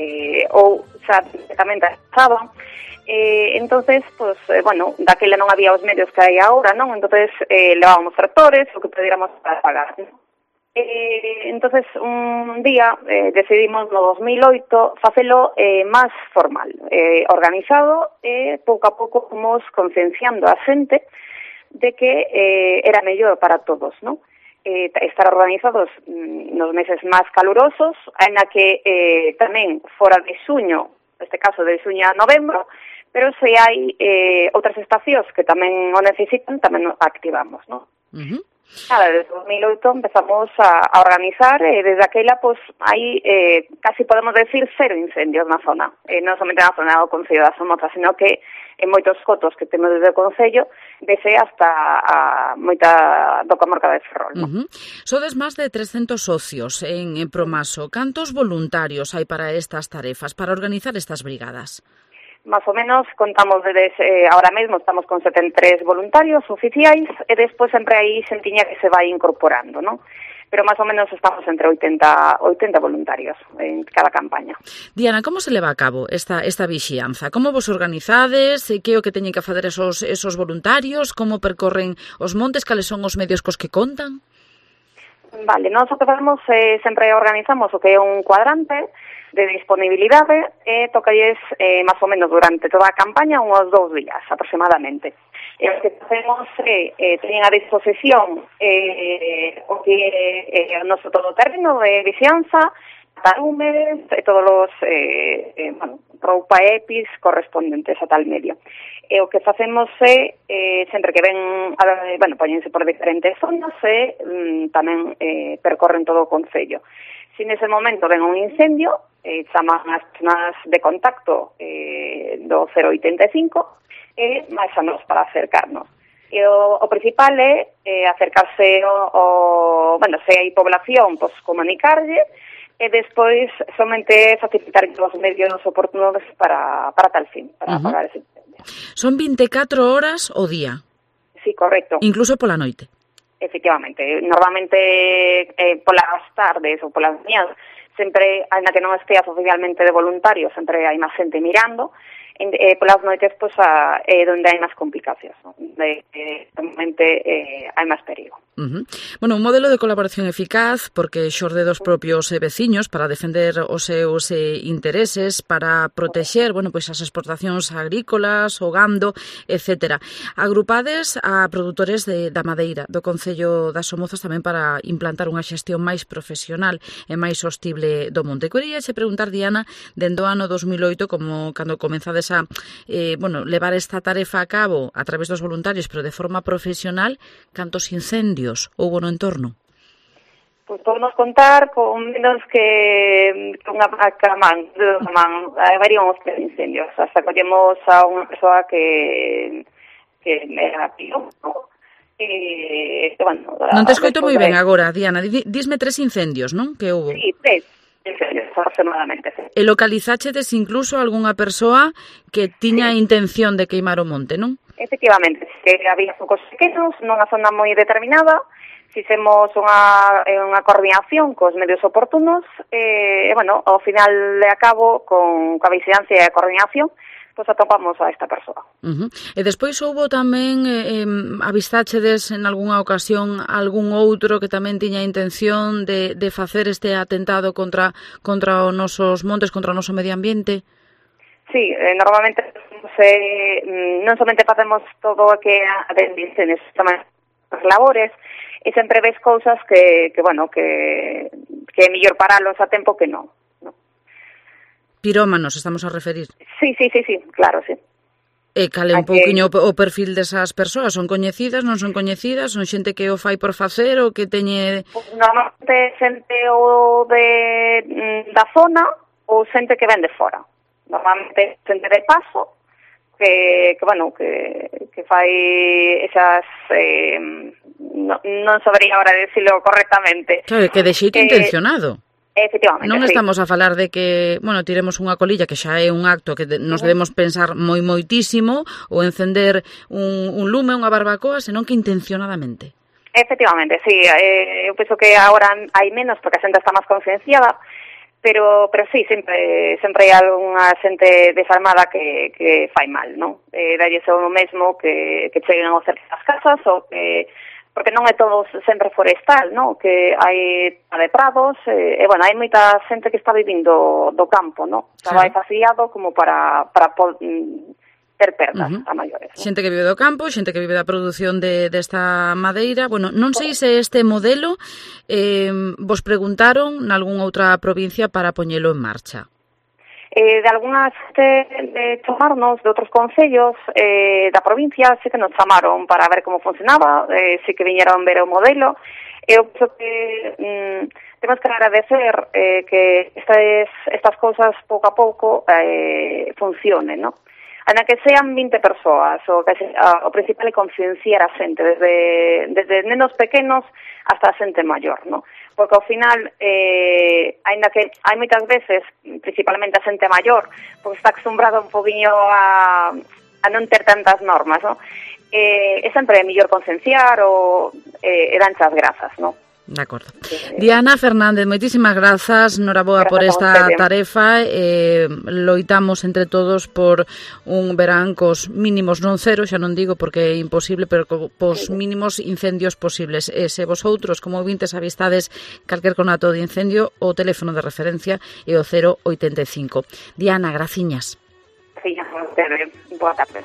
ou xa directamente pasaban, entonces, pues, bueno, daquela non había os medios que hai agora, non? Entonces levábamos tractores, o que pudiéramos para pagar, non? Entonces, un día decidimos no 2008 facelo máis formal, organizado, e pouco a pouco fomos concienciando a xente de que era mellor para todos, non? Estar organizados nos meses máis calurosos, en a que tamén fora de xuño, neste caso de xuño a novembro, pero se hai outras estacións que tamén o necesitan, tamén o activamos, non? Nada, desde 2008 empezamos a organizar e desde aquela, pues, hai casi podemos decir cero incendios na zona, non somente na zona do Concello de Asomozas, sino que en moitos cotos que temos desde o Concello, desde hasta a moita do comarca de Ferrol. Sodes máis de 300 socios en Promaso. Cantos voluntarios hai para estas tarefas, para organizar estas brigadas? Más ou menos contamos ahora mesmo estamos con 73 voluntarios oficiais e despois sempre hai xentiña que se vai incorporando, non? Pero máis ou menos estamos entre 80 voluntarios en cada campaña. Diana, como se leva a cabo esta vixianza? Como vos organizades? Que é o que teñen que facer esos voluntarios? Como percorren os montes? Cales son os medios cos que contan? Vale, nós o que facemos sempre organizamos o que é un cuadrante de disponibilidade e tocalles máis ou menos durante toda a campaña uns 2 días aproximadamente. E o que facemos teñen a disposición o que é o noso todoterreno de vixianza, talumes e todos os roupa EPIs correspondentes a tal medio. E o que facemos sempre que ven, poñense por diferentes zonas e tamén percorren todo o concello. Si nese momento ven un incendio, chaman as personas de contacto do 085 e máis a nos para acercarnos. E o principal é acercarse se hai población, pois comunicarlle e despois somente facilitar os medios oportunos para tal fin, para apagar ese incendio. Son 24 horas o día? Sí, correcto. Incluso pola noite? Efectivamente, normalmente polas tardes ou polas mañás sempre, ainda que non esteas oficialmente de voluntario, sempre hai máis xente mirando, polas noites pois onde hai máis complicacións, normalmente hai máis perigo. Bueno, un modelo de colaboración eficaz porque xorde dos propios veciños para defender os seus intereses, para protexer, pois as exportacións agrícolas, o gando, etc. Agrupades a produtores da madeira do Concello das Somozas tamén para implantar unha xestión máis profesional e máis sostible do monte. Queríache preguntar, Diana, dende o ano 2008, como cando comenzades a levar esta tarefa a cabo a través dos voluntarios, pero de forma profesional, cantos incendios houbo no entorno? Pois podemos contar con menos que unha placa man, varían os incendios. Hasta collemos a unha persoa que era piloto. Non te escoito moi ben agora, Diana. Disme 3 incendios, non? Que houbo? Sí, 3 incendios aproximadamente. E localizáchedes incluso algunha persoa que tiña intención de queimar o monte, non? Efectivamente, que había focos pequenos nunha zona moi determinada, fixemos unha coordinación cos medios oportunos e, ao final de cabo, con a vixilancia e a coordinación, pois atopamos a esta persoa. E despois houbo tamén, avistáchedes en algunha ocasión algún outro que tamén tiña intención de facer este atentado contra os nosos montes, contra o noso medio ambiente? Sí, normalmente non somente facemos todo o que dicen as labores e sempre ves cousas que é mellor paralos a tempo que non. Pirómanos, estamos a referir? Sí, claro, sí. E cal é un pouquiño o perfil desas persoas? Son coñecidas, non son coñecidas? Son xente que o fai por facer ou que teñe... Normalmente xente ou da zona ou xente que ven de fora. Normalmente xente de paso que fai esas non sabría ahora decirlo correctamente. Claro, que de xeito intencionado. Efectivamente, non estamos a falar de que, tiremos unha colilla que xa é un acto que nos debemos pensar moitísimo ou encender un lume, unha barbacoa, senón que intencionadamente. Efectivamente, sí, eu penso que agora hai menos porque a xente está máis concienciada, pero sí, sempre hai algunha xente desarmada que fai mal, non? Dalle o mesmo que cheguen ao cerco das casas ou que... Porque non é todo sempre forestal, non? Que hai de prados, hai moita xente que está vivindo do campo, non? Estaba faciado como para ter perdas a maiores. Xente que vive do campo, xente que vive da produción desta madeira. Bueno, non sei se este modelo vos preguntaron nalgúna outra provincia para poñelo en marcha. De algunhas de chamarnos de outros concellos da provincia, sí que nos chamaron para ver como funcionaba, sí que viñeron ver o modelo. Eu penso que temos que agradecer que estas cousas pouco a pouco funcionen, non? Ana que sean 20 persoas, o principal é concienciar a xente, desde nenos pequenos hasta a xente maior, non? porque ao final, aínda que hai moitas veces, principalmente a xente maior, porque está acostumbrado un poquinho a non ter tantas normas, non? É sempre mellor concienciar e danche as grazas, non? De acordo. Diana Fernández, moitísimas grazas, noraboa por esta tarefa. Loitamos entre todos por un verán cos mínimos non cero, xa non digo porque é imposible, pero cos mínimos incendios posibles. Se vosotros, como ouvintes, avistades calquer conato de incendio, o teléfono de referencia é o 085. Diana, graciñas. Sí, boa tarde.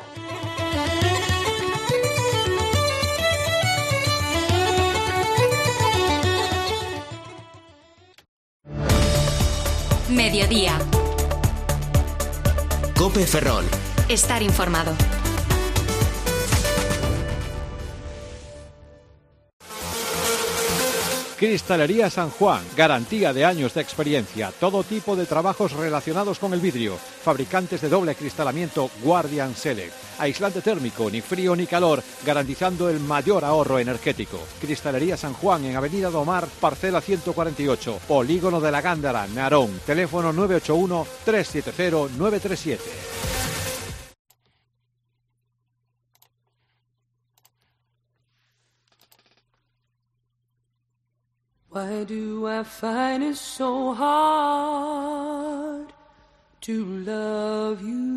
Mediodía. COPE Ferrol. Estar informado. Cristalería San Juan, garantía de años de experiencia, todo tipo de trabajos relacionados con el vidrio, fabricantes de doble acristalamiento Guardian Select, aislante térmico, ni frío ni calor, garantizando el mayor ahorro energético. Cristalería San Juan en Avenida do Mar, parcela 148, Polígono de la Gándara, Narón, teléfono 981-370-937. Why do I find it so hard to love you?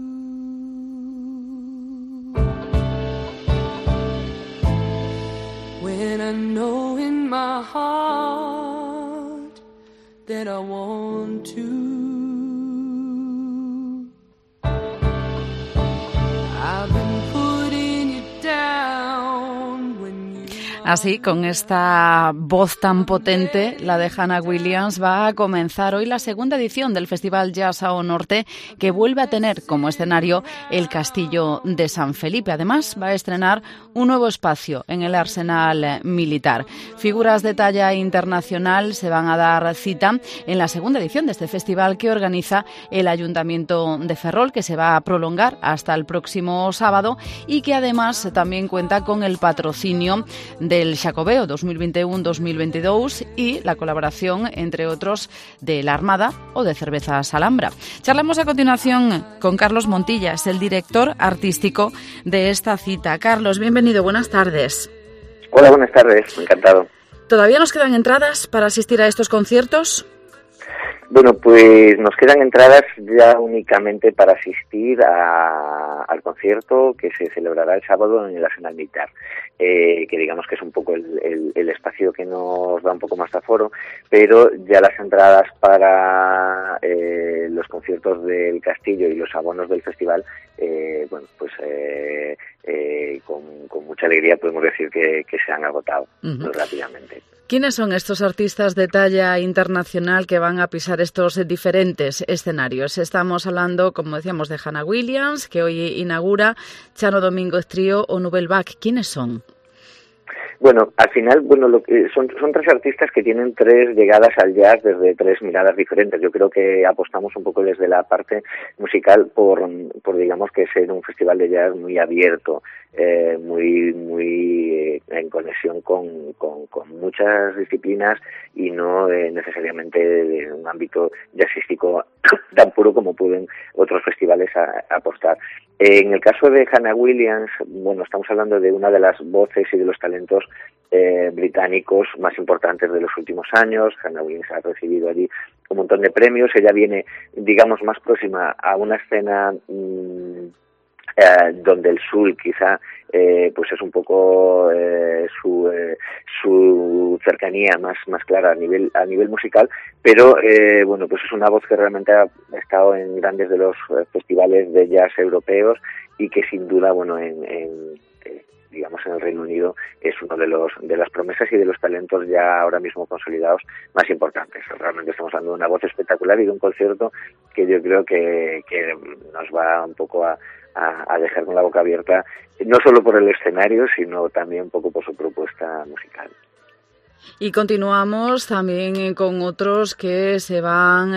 When I know in my heart that I want to. I've been putting you down when you. Así, con esta voz tan potente, la de Hannah Williams, va a comenzar hoy la segunda edición del Festival Jazz ao Norte, que vuelve a tener como escenario el Castillo de San Felipe. Además, va a estrenar un nuevo espacio en el Arsenal Militar. Figuras de talla internacional se van a dar cita en la segunda edición de este festival que organiza el Ayuntamiento de Ferrol, que se va a prolongar hasta el próximo sábado y que además también cuenta con el patrocinio del Xacobeo 2021-2022 y la colaboración, entre otros, de la Armada o de Cervezas Alhambra. Charlamos a continuación con Carlos Montilla, es el director artístico de esta cita. Carlos, bienvenido, buenas tardes. Hola, buenas tardes, encantado. ¿Todavía nos quedan entradas para asistir a estos conciertos? Bueno, pues nos quedan entradas ya únicamente para asistir al concierto que se celebrará el sábado en el Arsenal Militar, que digamos que es un poco el espacio que nos da un poco más de aforo, pero ya las entradas para los conciertos del Castillo y los abonos del festival, bueno, pues con mucha alegría podemos decir que se han agotado muy rápidamente. ¿Quiénes son estos artistas de talla internacional que van a pisar estos diferentes escenarios? Estamos hablando, como decíamos, de Hannah Williams, que hoy inaugura, Chano Domínguez Trío o Nouvelle Vague. ¿Quiénes son? Bueno, al final, bueno, son tres artistas que tienen tres llegadas al jazz desde tres miradas diferentes. Yo creo que apostamos un poco desde la parte musical por digamos que ser un festival de jazz muy abierto, muy en conexión con muchas disciplinas y no necesariamente de un ámbito jazzístico tan puro como pueden otros festivales apostar. En el caso de Hannah Williams, bueno, estamos hablando de una de las voces y de los talentos británicos más importantes de los últimos años. Hannah Williams ha recibido allí un montón de premios. Ella viene, digamos, más próxima a una escena donde el soul quizá pues es un poco su cercanía más clara a nivel musical, pero bueno, pues es una voz que realmente ha estado en grandes de los festivales de jazz europeos y que sin duda, bueno, digamos en el Reino Unido es uno de las promesas y de los talentos ya ahora mismo consolidados más importantes. Realmente estamos hablando de una voz espectacular y de un concierto que yo creo que nos va un poco a dejar con la boca abierta, no solo por el escenario, sino también un poco por su propuesta musical. Y continuamos también con otros que se van,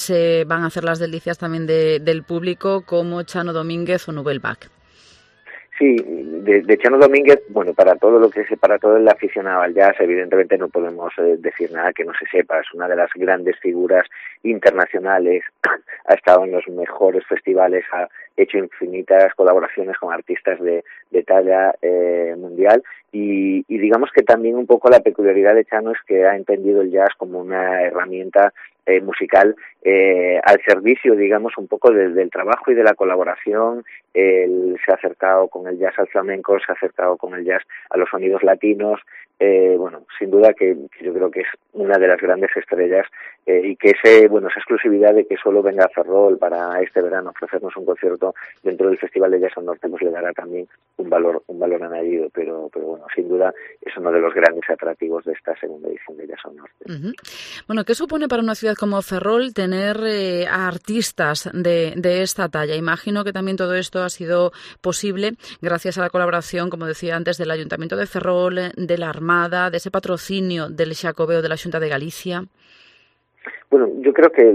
van a hacer las delicias también del público, como Chano Domínguez o Nouvelle Vague. Sí, de Chano Domínguez, bueno, para todo el aficionado al jazz, evidentemente no podemos decir nada que no se sepa. Es una de las grandes figuras internacionales, ha estado en los mejores festivales, ha hecho infinitas colaboraciones con artistas de talla mundial y digamos que también un poco la peculiaridad de Chano es que ha entendido el jazz como una herramienta musical al servicio, digamos, un poco del trabajo y de la colaboración. Él se ha acercado con el jazz al flamenco, se ha acercado con el jazz a los sonidos latinos. Bueno, sin duda que yo creo que es una de las grandes estrellas y que esa exclusividad de que solo venga a Ferrol para este verano a ofrecernos un concierto dentro del Festival de Jazz al Norte, pues le dará también un valor añadido, pero bueno, sin duda es uno de los grandes atractivos de esta segunda edición de Jazz al Norte. Uh-huh. Bueno, ¿qué supone para una ciudad como Ferrol tener a artistas de esta talla? Imagino que también todo esto ha sido posible gracias a la colaboración, como decía antes, del Ayuntamiento de Ferrol, de la Armada, de ese patrocinio del Xacobeo de la Xunta de Galicia. Bueno, yo creo que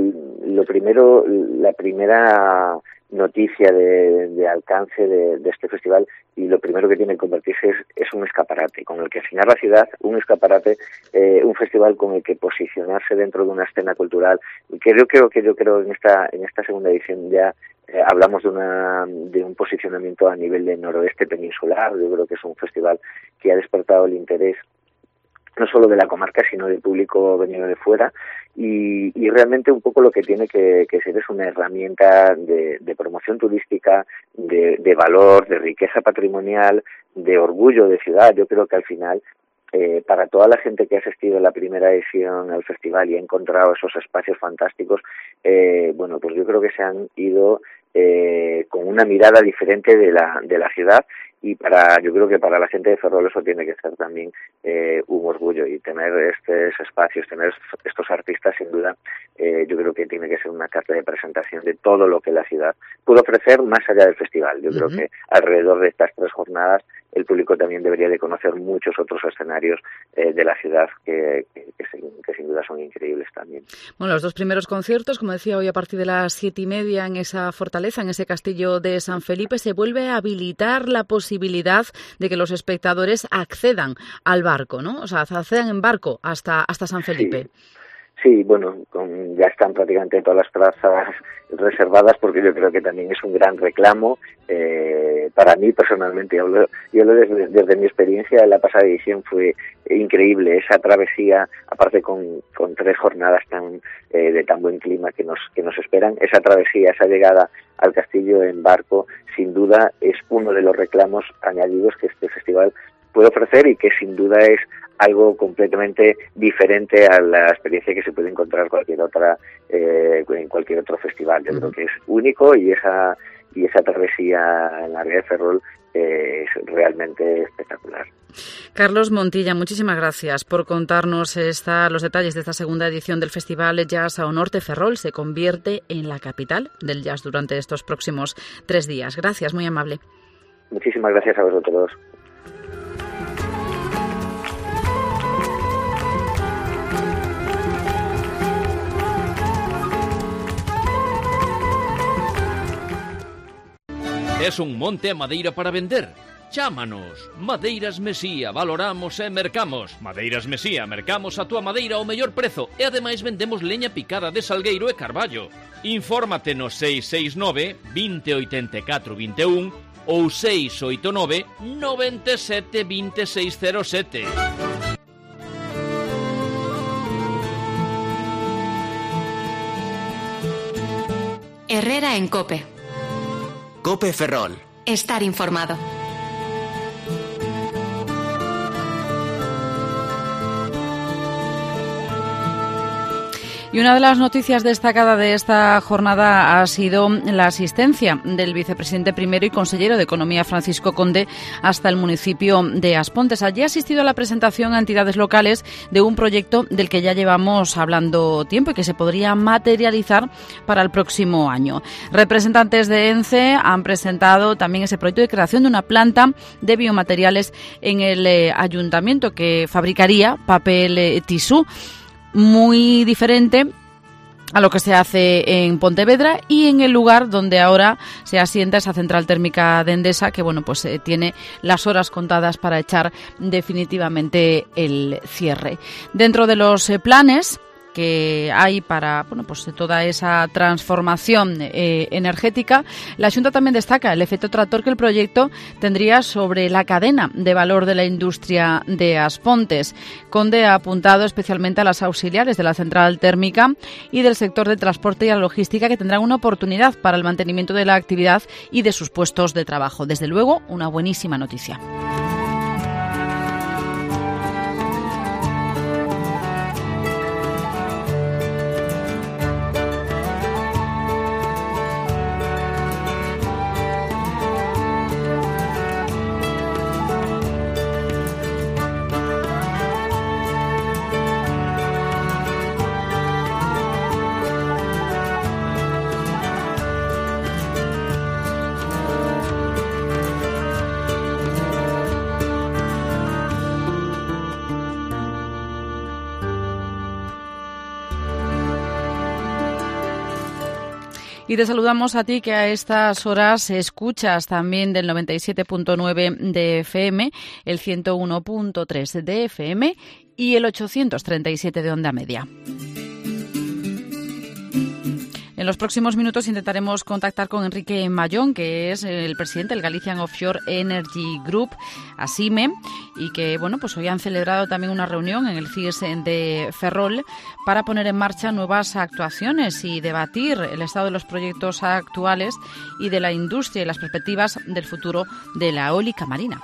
la primera noticia de alcance de este festival y lo primero que tiene que convertirse es un escaparate con el que enseñar la ciudad, un escaparate, un festival con el que posicionarse dentro de una escena cultural. Que yo creo en esta segunda edición ya hablamos de un posicionamiento a nivel de noroeste peninsular. Yo creo que es un festival que ha despertado el interés no solo de la comarca, sino del público venido de fuera, y realmente un poco lo que tiene que ser es una herramienta de promoción turística, de valor, de riqueza patrimonial, de orgullo de ciudad. Yo creo que al final, para toda la gente que ha asistido a la primera edición al festival y ha encontrado esos espacios fantásticos, pues yo creo que se han ido con una mirada diferente de la ciudad. Y yo creo que para la gente de Ferrol eso tiene que ser también un orgullo, y tener estos espacios, tener estos artistas, sin duda, yo creo que tiene que ser una carta de presentación de todo lo que la ciudad puede ofrecer más allá del festival. Yo creo que alrededor de estas 3 jornadas el público también debería de conocer muchos otros escenarios de la ciudad que sin duda son increíbles también. Bueno, los 2 primeros conciertos, como decía, hoy a partir de las 7:30 en esa fortaleza, en ese castillo de San Felipe, se vuelve a habilitar la posibilidad de que los espectadores accedan al barco, ¿no? O sea, accedan en barco hasta San Felipe. Sí, bueno, ya están prácticamente todas las plazas reservadas, porque yo creo que también es un gran reclamo. Para mí personalmente, yo hablo desde mi experiencia, la pasada edición fue increíble esa travesía, aparte con 3 jornadas de tan buen clima que nos esperan. Esa travesía, esa llegada al castillo en barco, sin duda es uno de los reclamos añadidos que este festival puede ofrecer, y que sin duda es algo completamente diferente a la experiencia que se puede encontrar en cualquier otro festival. Yo creo que es único, y esa travesía en la ría de Ferrol es realmente espectacular. Carlos Montilla, muchísimas gracias por contarnos los detalles de esta segunda edición del Festival Jazz ao Norte. Ferrol se convierte en la capital del jazz durante estos próximos 3 días. Gracias, muy amable. Muchísimas gracias a vosotros. Es un monte a madeira para vender? Chámanos. Madeiras Mesía, valoramos e mercamos. Madeiras Mesía, mercamos a túa madeira ao mellor prezo e ademais vendemos leña picada de salgueiro e carballo. Infórmate no 669 2084 21 ou 689 97 2607. Herrera en COPE. COPE Ferrol. Estar informado. Y una de las noticias destacadas de esta jornada ha sido la asistencia del vicepresidente primero y consellero de Economía, Francisco Conde, hasta el municipio de Aspontes. Allí ha asistido a la presentación a entidades locales de un proyecto del que ya llevamos hablando tiempo y que se podría materializar para el próximo año. Representantes de ENCE han presentado también ese proyecto de creación de una planta de biomateriales en el ayuntamiento que fabricaría papel tisú. Muy diferente a lo que se hace en Pontevedra y en el lugar donde ahora se asienta esa central térmica de Endesa, que bueno, pues tiene las horas contadas para echar definitivamente el cierre. Dentro de los planes que hay para pues toda esa transformación energética, la Xunta también destaca el efecto tractor que el proyecto tendría sobre la cadena de valor de la industria de As Pontes. Conde ha apuntado especialmente a las auxiliares de la central térmica y del sector de transporte y la logística, que tendrán una oportunidad para el mantenimiento de la actividad y de sus puestos de trabajo. Desde luego, una buenísima noticia. Y te saludamos a ti, que a estas horas escuchas también del 97.9 de FM, el 101.3 de FM y el 837 de onda media. En los próximos minutos intentaremos contactar con Enrique Mayón, que es el presidente del Galician Offshore Energy Group, ASIME, y que bueno, pues hoy han celebrado también una reunión en el CIES de Ferrol para poner en marcha nuevas actuaciones y debatir el estado de los proyectos actuales y de la industria y las perspectivas del futuro de la eólica marina.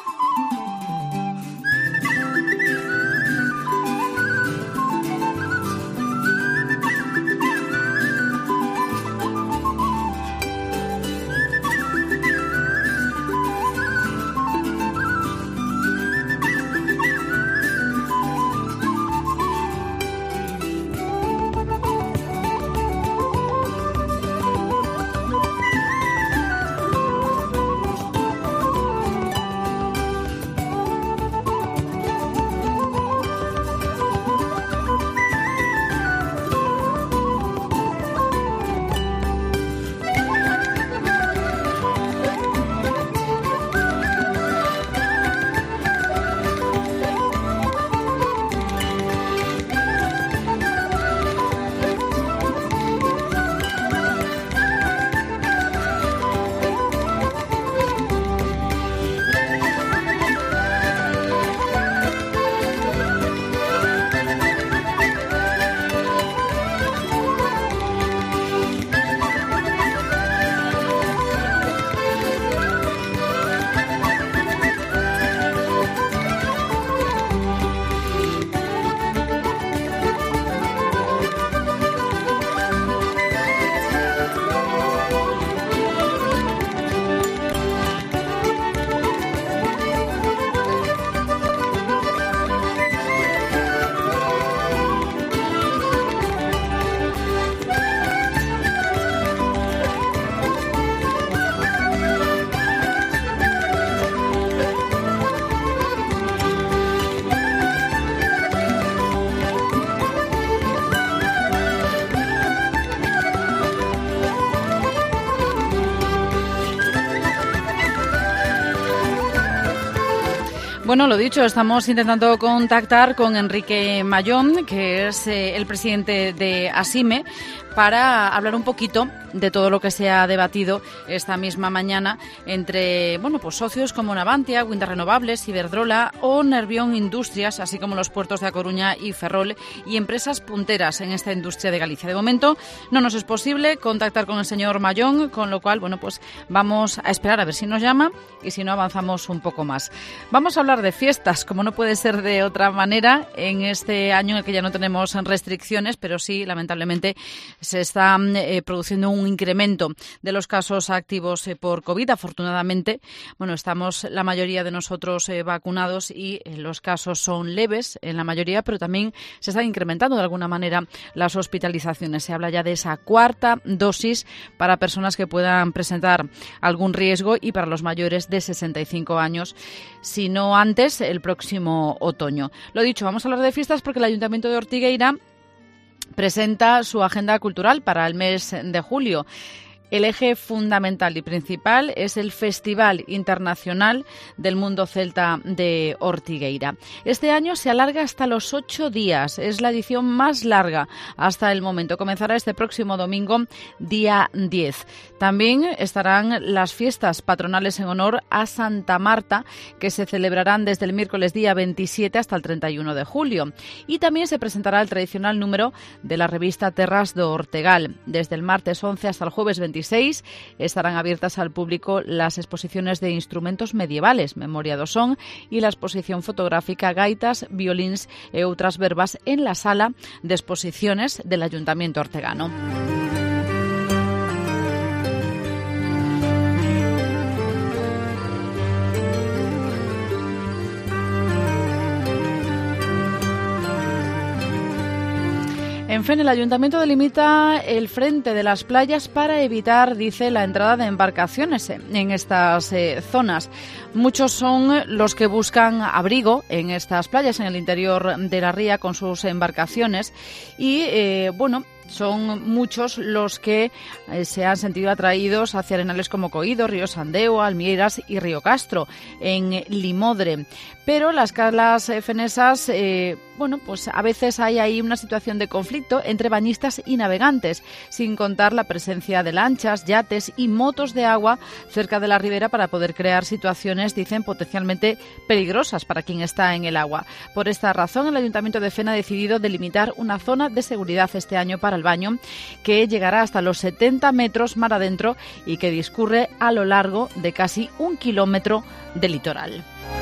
Bueno, lo dicho, estamos intentando contactar con Enrique Mayón, que es el presidente de ASIME, para hablar un poquito de todo lo que se ha debatido esta misma mañana entre pues socios como Navantia, Winda Renovables, Iberdrola o Nervión Industrias, así como los puertos de A Coruña y Ferrol, y empresas punteras en esta industria de Galicia. De momento no nos es posible contactar con el señor Mayón, con lo cual pues vamos a esperar a ver si nos llama y si no avanzamos un poco más. Vamos a hablar de fiestas, como no puede ser de otra manera, en este año en el que ya no tenemos restricciones, pero sí, lamentablemente, se está produciendo un incremento de los casos activos por COVID. Afortunadamente, estamos la mayoría de nosotros vacunados y los casos son leves en la mayoría, pero también se están incrementando de alguna manera las hospitalizaciones. Se habla ya de esa cuarta dosis para personas que puedan presentar algún riesgo y para los mayores de 65 años, si no antes, el próximo otoño. Lo dicho, vamos a hablar de fiestas porque el Ayuntamiento de Ortigueira presenta su agenda cultural para el mes de julio. El eje fundamental y principal es el Festival Internacional del Mundo Celta de Ortigueira. Este año se alarga hasta los 8 días. Es la edición más larga hasta el momento. Comenzará este próximo domingo, día 10. También estarán las fiestas patronales en honor a Santa Marta, que se celebrarán desde el miércoles día 27 hasta el 31 de julio. Y también se presentará el tradicional número de la revista Terras do Ortegal. Desde el martes 11 hasta el jueves 26 estarán abiertas al público las exposiciones de instrumentos medievales, Memoria do Son, y la exposición fotográfica Gaitas, Violins e outras verbas en la sala de exposiciones del Ayuntamiento ortegano. En Fene, el Ayuntamiento delimita el frente de las playas para evitar, dice, la entrada de embarcaciones en estas zonas. Muchos son los que buscan abrigo en estas playas, en el interior de la ría, con sus embarcaciones y, son muchos los que se han sentido atraídos hacia arenales como Coído, Río Sandeo, Almieras y Río Castro, en Limodre. Pero las calas fenesas, pues a veces hay ahí una situación de conflicto entre bañistas y navegantes, sin contar la presencia de lanchas, yates y motos de agua cerca de la ribera para poder crear situaciones, dicen, potencialmente peligrosas para quien está en el agua. Por esta razón, el Ayuntamiento de Fene ha decidido delimitar una zona de seguridad este año para el baño que llegará hasta los 70 metros mar adentro y que discurre a lo largo de casi 1 kilómetro de litoral.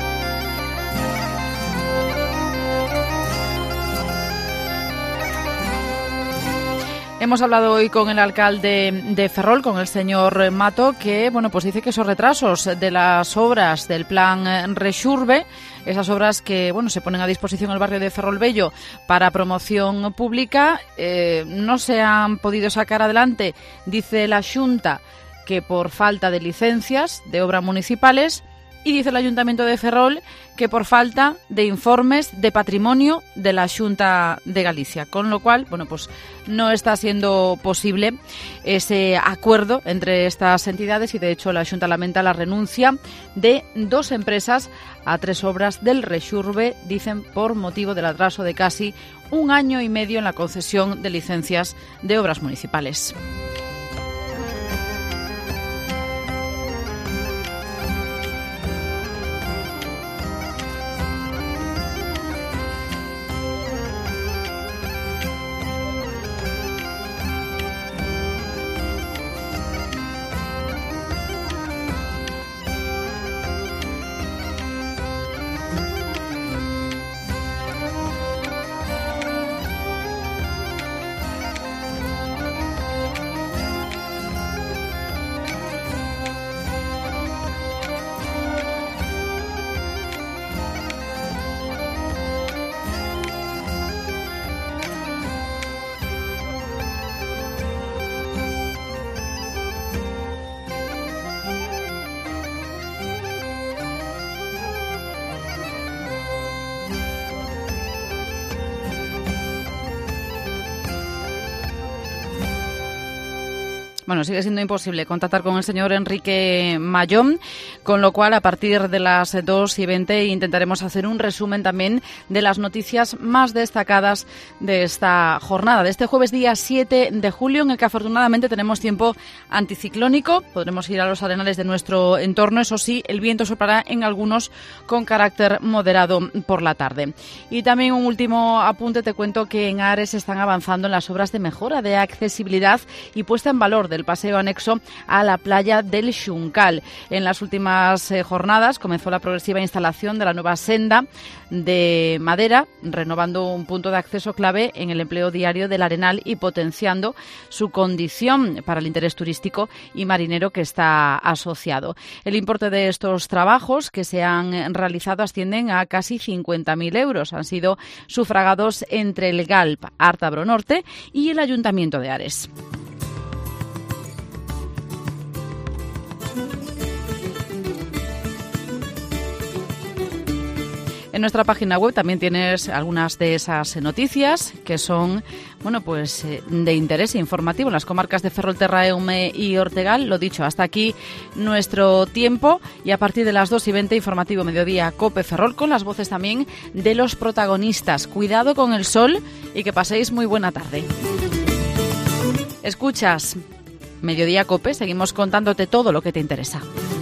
Hemos hablado hoy con el alcalde de Ferrol, con el señor Mato, que dice que esos retrasos de las obras del plan Rexurbe, esas obras que se ponen a disposición en el barrio de Ferrol Bello para promoción pública, no se han podido sacar adelante, dice la Xunta, que por falta de licencias de obras municipales, y dice el Ayuntamiento de Ferrol que por falta de informes de patrimonio de la Xunta de Galicia, con lo cual, no está siendo posible ese acuerdo entre estas entidades y, de hecho, la Xunta lamenta la renuncia de 2 empresas a 3 obras del Rexurbe, dicen, por motivo del atraso de casi 1 año y medio en la concesión de licencias de obras municipales. Sigue siendo imposible contactar con el señor Enrique Mayón, con lo cual a partir de las 2:20 intentaremos hacer un resumen también de las noticias más destacadas de esta jornada, de este jueves día 7 de julio, en el que afortunadamente tenemos tiempo anticiclónico. Podremos ir a los arenales de nuestro entorno, eso sí, el viento soplará en algunos con carácter moderado por la tarde. Y también un último apunte, te cuento que en Ares están avanzando en las obras de mejora de accesibilidad y puesta en valor del paseo anexo a la playa del Xuncal. En las últimas jornadas comenzó la progresiva instalación de la nueva senda de madera, renovando un punto de acceso clave en el empleo diario del Arenal y potenciando su condición para el interés turístico y marinero que está asociado. El importe de estos trabajos que se han realizado ascienden a casi 50.000 euros. Han sido sufragados entre el GALP Ártabro Norte y el Ayuntamiento de Ares. En nuestra página web también tienes algunas de esas noticias que son, bueno, pues de interés informativo en las comarcas de Ferrol, Terra Eume y Ortegal. Lo dicho, hasta aquí nuestro tiempo, y a partir de las 2:20 informativo Mediodía Cope Ferrol, con las voces también de los protagonistas. Cuidado con el sol y que paséis muy buena tarde. Escuchas Mediodía Cope, seguimos contándote todo lo que te interesa.